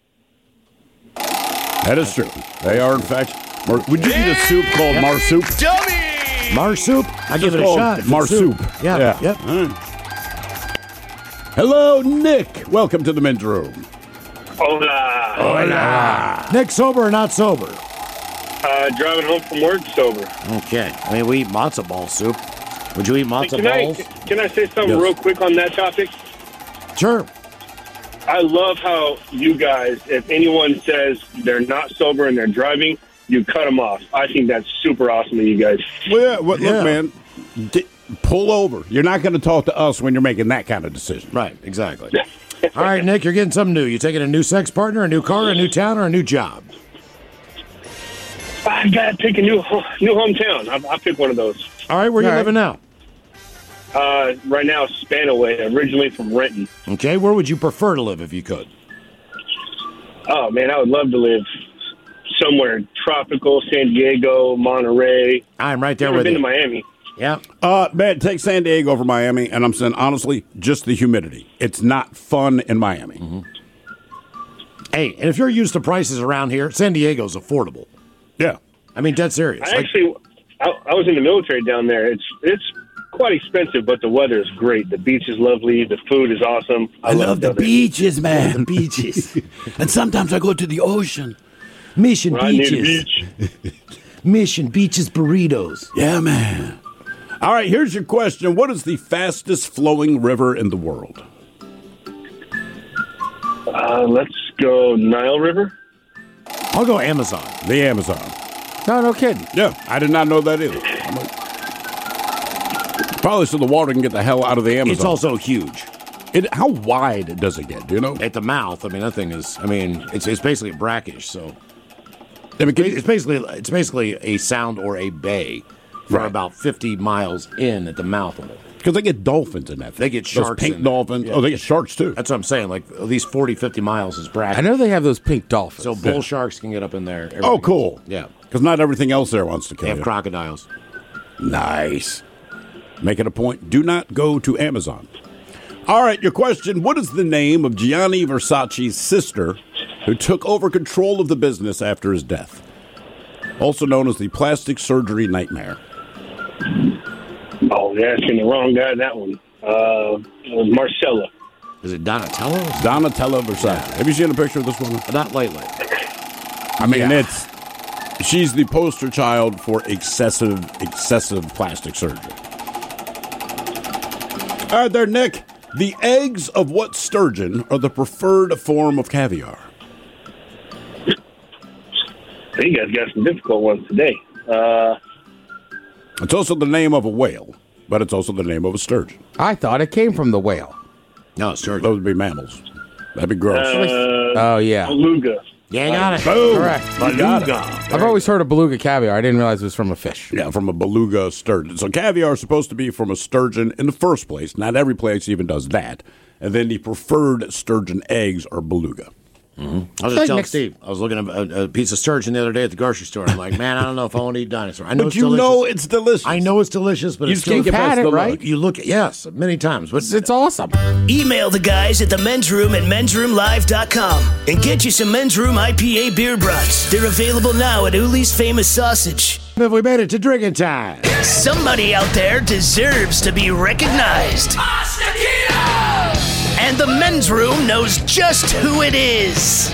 That is true. They are, in fact. Mar- Would you eat a soup called marsup? Dummy! Marsup? I give it a called shot. If it's Marsup. soup. Yeah. Yeah. Yep. All right. Hello, Nick. Welcome to the men's room. Hola. Hola. Nick, sober or not sober? Uh, driving home from work sober. Okay. I mean, we eat matzo ball soup. Would you eat matzo Can I, balls? can I say something Yes. real quick on that topic? Sure. I love how you guys, if anyone says they're not sober and they're driving, you cut them off. I think that's super awesome of you guys. Well, yeah, well, Yeah. look, man, d- pull over. You're not going to talk to us when you're making that kind of decision. Right, exactly. All right, Nick, you're getting something new. You taking a new sex partner, a new car, a new town, or a new job? I gotta pick a new ho- new hometown. I, I pick one of those. All right, where All you right. living now? Uh, right now, Spanaway, originally from Renton. Okay, where would you prefer to live if you could? Oh man, I would love to live somewhere tropical, San Diego, Monterey. I'm right there Never with been you. to Miami. Yeah. Uh, man, take San Diego over Miami, and I'm saying, honestly, just the humidity. It's not fun in Miami. Mm-hmm. Hey, and if you're used to prices around here, San Diego's affordable. Yeah. I mean, dead serious. I Like, actually, I, I was in the military down there. It's it's quite expensive, but the weather is great. The beach is lovely. The food is awesome. I, I love the down there. beaches, man. The beaches. And sometimes I go to the ocean. Mission Right near the Beaches. beach. Mission Beaches burritos. Yeah, man. All right, here's your question. What is the fastest flowing river in the world? Uh, let's go Nile River. I'll go Amazon. The Amazon. No, no kidding. Yeah, I did not know that either. I'm like, probably so the water can get the hell out of the Amazon. It's also huge. It, how wide does it get? Do you know? At the mouth, I mean, that thing is, I mean, it's, it's basically brackish, so. I mean, can you- It's basically it's basically a sound or a bay for Right. about fifty miles in at the mouth of it. Because they get dolphins in that thing. They get Those sharks pink in there. dolphins. Yeah. Oh, they get sharks too. That's what I'm saying. Like at least forty, fifty miles is brackish. I know they have those pink dolphins. So bull Yeah. sharks can get up in there. Oh, Everything cool. else. Yeah. Because not everything else there wants to kill They have you. crocodiles. Nice. Make it a point. Do not go to Amazon. All right, your question. What is the name of Gianni Versace's sister who took over control of the business after his death? Also known as the plastic surgery nightmare. Oh, you're asking the wrong guy that one. Uh, it was Marcella. Is it Donatella? Donatella Versace. Have you seen a picture of this woman? Not lately. I mean, Yeah. it's she's the poster child for excessive, excessive plastic surgery. All right, there, Nick. The eggs of what sturgeon are the preferred form of caviar? You guys got some difficult ones today. Uh, It's also the name of a whale, but it's also the name of a sturgeon. I thought it came from the whale. No, sturgeon. Those would be mammals. That'd be gross. uh, Oh, yeah. Beluga. Yeah, you got it. Boom. Correct. You got it. I've always heard of beluga caviar. I didn't realize it was from a fish. Yeah, from a beluga sturgeon. So caviar is supposed to be from a sturgeon in the first place. Not every place even does that. And then the preferred sturgeon eggs are beluga. Mm-hmm. I was Like just telling next- Steve, I was looking at a, a piece of sturgeon the other day at the grocery store. I'm like, man, I don't know if I want to eat dinosaur. I know But it's you delicious. know it's delicious. I know it's delicious, but You it's just can't still get past had it, the right? look. You look, yes, many times, but It's, it's awesome. Email the guys at the men's room at men's room live dot com and get you some Men's Room I P A beer brats. They're available now at Uli's Famous Sausage. have we made it to drinking time? Somebody out there deserves to be recognized. And the Men's Room knows just who it is.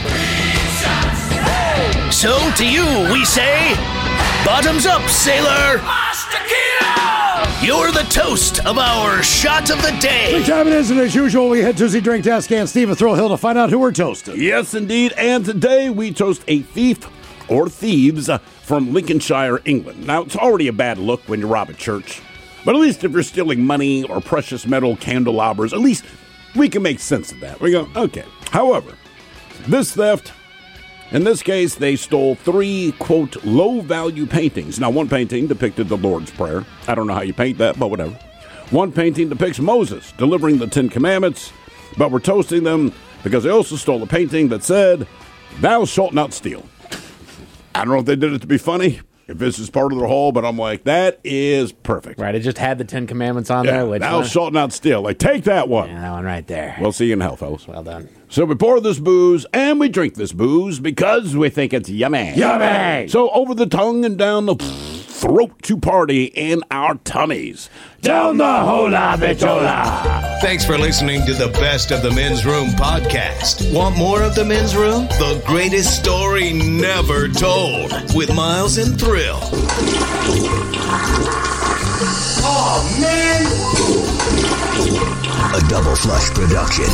So to you, we say, bottoms up, sailor. You're the toast of our shot of the day. Big time it is, and as usual, we head to the drink desk and Steve Thrill Hill to find out who we're toasting. Yes, indeed. And today we toast a thief or thieves uh, from Lincolnshire, England. Now, it's already a bad look when you rob a church. But at least if you're stealing money or precious metal candelabras, at least we can make sense of that. We go, okay. However, this theft, in this case, they stole three, quote, low-value paintings. Now, one painting depicted the Lord's Prayer. I don't know how you paint that, but whatever. One painting depicts Moses delivering the Ten Commandments, but we're toasting them because they also stole a painting that said, thou shalt not steal. I don't know if they did it to be funny, if this is part of their haul, but I'm like, that is perfect. Right, it just had the Ten Commandments on Yeah, there. Which thou one? shalt not steal. Like, take that one. Yeah, that one right there. We'll see you in hell, fellas. Well done. So we pour this booze, and we drink this booze because we think it's yummy. Yummy! So over the tongue and down the throat to party in our tummies. Down the hola bitola. Thanks for listening to the Best of the Men's Room podcast. Want more of the Men's Room? The greatest story never told with Miles and Thrill. Oh, man. A Double Flush production.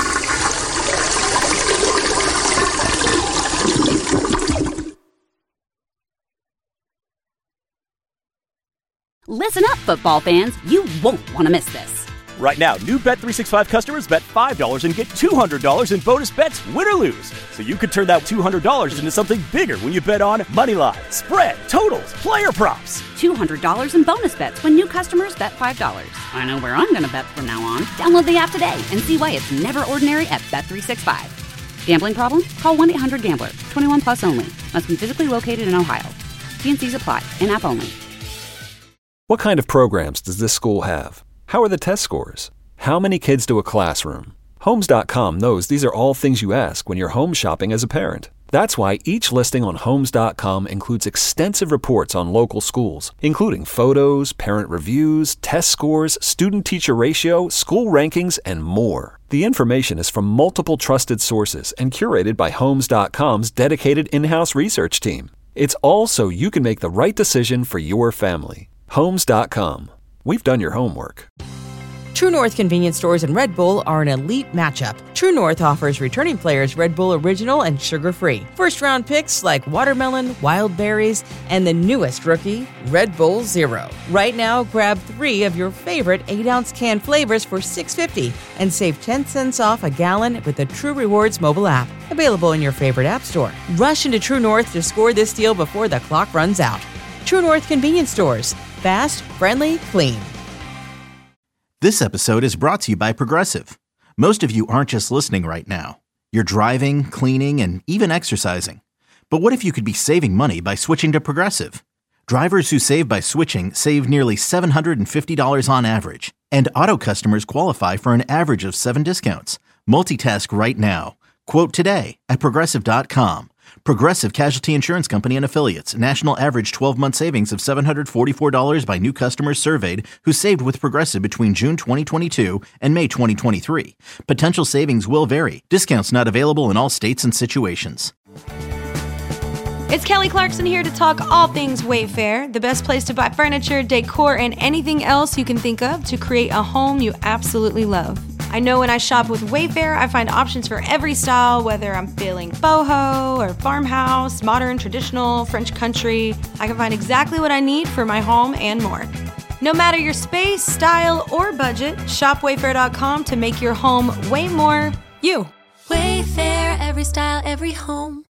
Listen up, football fans. You won't want to miss this. Right now, new Bet three sixty-five customers bet five dollars and get two hundred dollars in bonus bets, win or lose. So you could turn that two hundred dollars into something bigger when you bet on Moneyline, spread, totals, player props. two hundred dollars in bonus bets when new customers bet five dollars. I know where I'm going to bet from now on. Download the app today and see why it's never ordinary at Bet three sixty-five. Gambling problem? Call one eight hundred gambler. twenty-one plus only. Must be physically located in Ohio. T and C's apply. In-app only. What kind of programs does this school have? How are the test scores? How many kids do a classroom? Homes dot com knows these are all things you ask when you're home shopping as a parent. That's why each listing on Homes dot com includes extensive reports on local schools, including photos, parent reviews, test scores, student-teacher ratio, school rankings, and more. The information is from multiple trusted sources and curated by Homes dot com's dedicated in-house research team. It's all so you can make the right decision for your family. Homes dot com. We've done your homework. True North convenience stores and Red Bull are an elite matchup. True North offers returning players Red Bull Original and sugar-free. First-round picks like watermelon, wild berries, and the newest rookie, Red Bull Zero. Right now, grab three of your favorite eight-ounce can flavors for six dollars and fifty cents and save ten cents off a gallon with the True Rewards mobile app. Available in your favorite app store. Rush into True North to score this deal before the clock runs out. True North convenience stores. Fast, friendly, clean. This episode is brought to you by Progressive. Most of you aren't just listening right now. You're driving, cleaning, and even exercising. But what if you could be saving money by switching to Progressive? Drivers who save by switching save nearly seven hundred fifty dollars on average. And auto customers qualify for an average of seven discounts. Multitask right now. Quote today at Progressive dot com. Progressive Casualty Insurance Company and Affiliates. National average twelve-month savings of seven hundred forty-four dollars by new customers surveyed who saved with Progressive between June twenty twenty-two and May twenty twenty-three. Potential savings will vary. Discounts not available in all states and situations. It's Kelly Clarkson here to talk all things Wayfair, the best place to buy furniture, decor, and anything else you can think of to create a home you absolutely love. I know when I shop with Wayfair, I find options for every style, whether I'm feeling boho or farmhouse, modern, traditional, French country. I can find exactly what I need for my home and more. No matter your space, style, or budget, shop wayfair dot com to make your home way more you. Wayfair, every style, every home.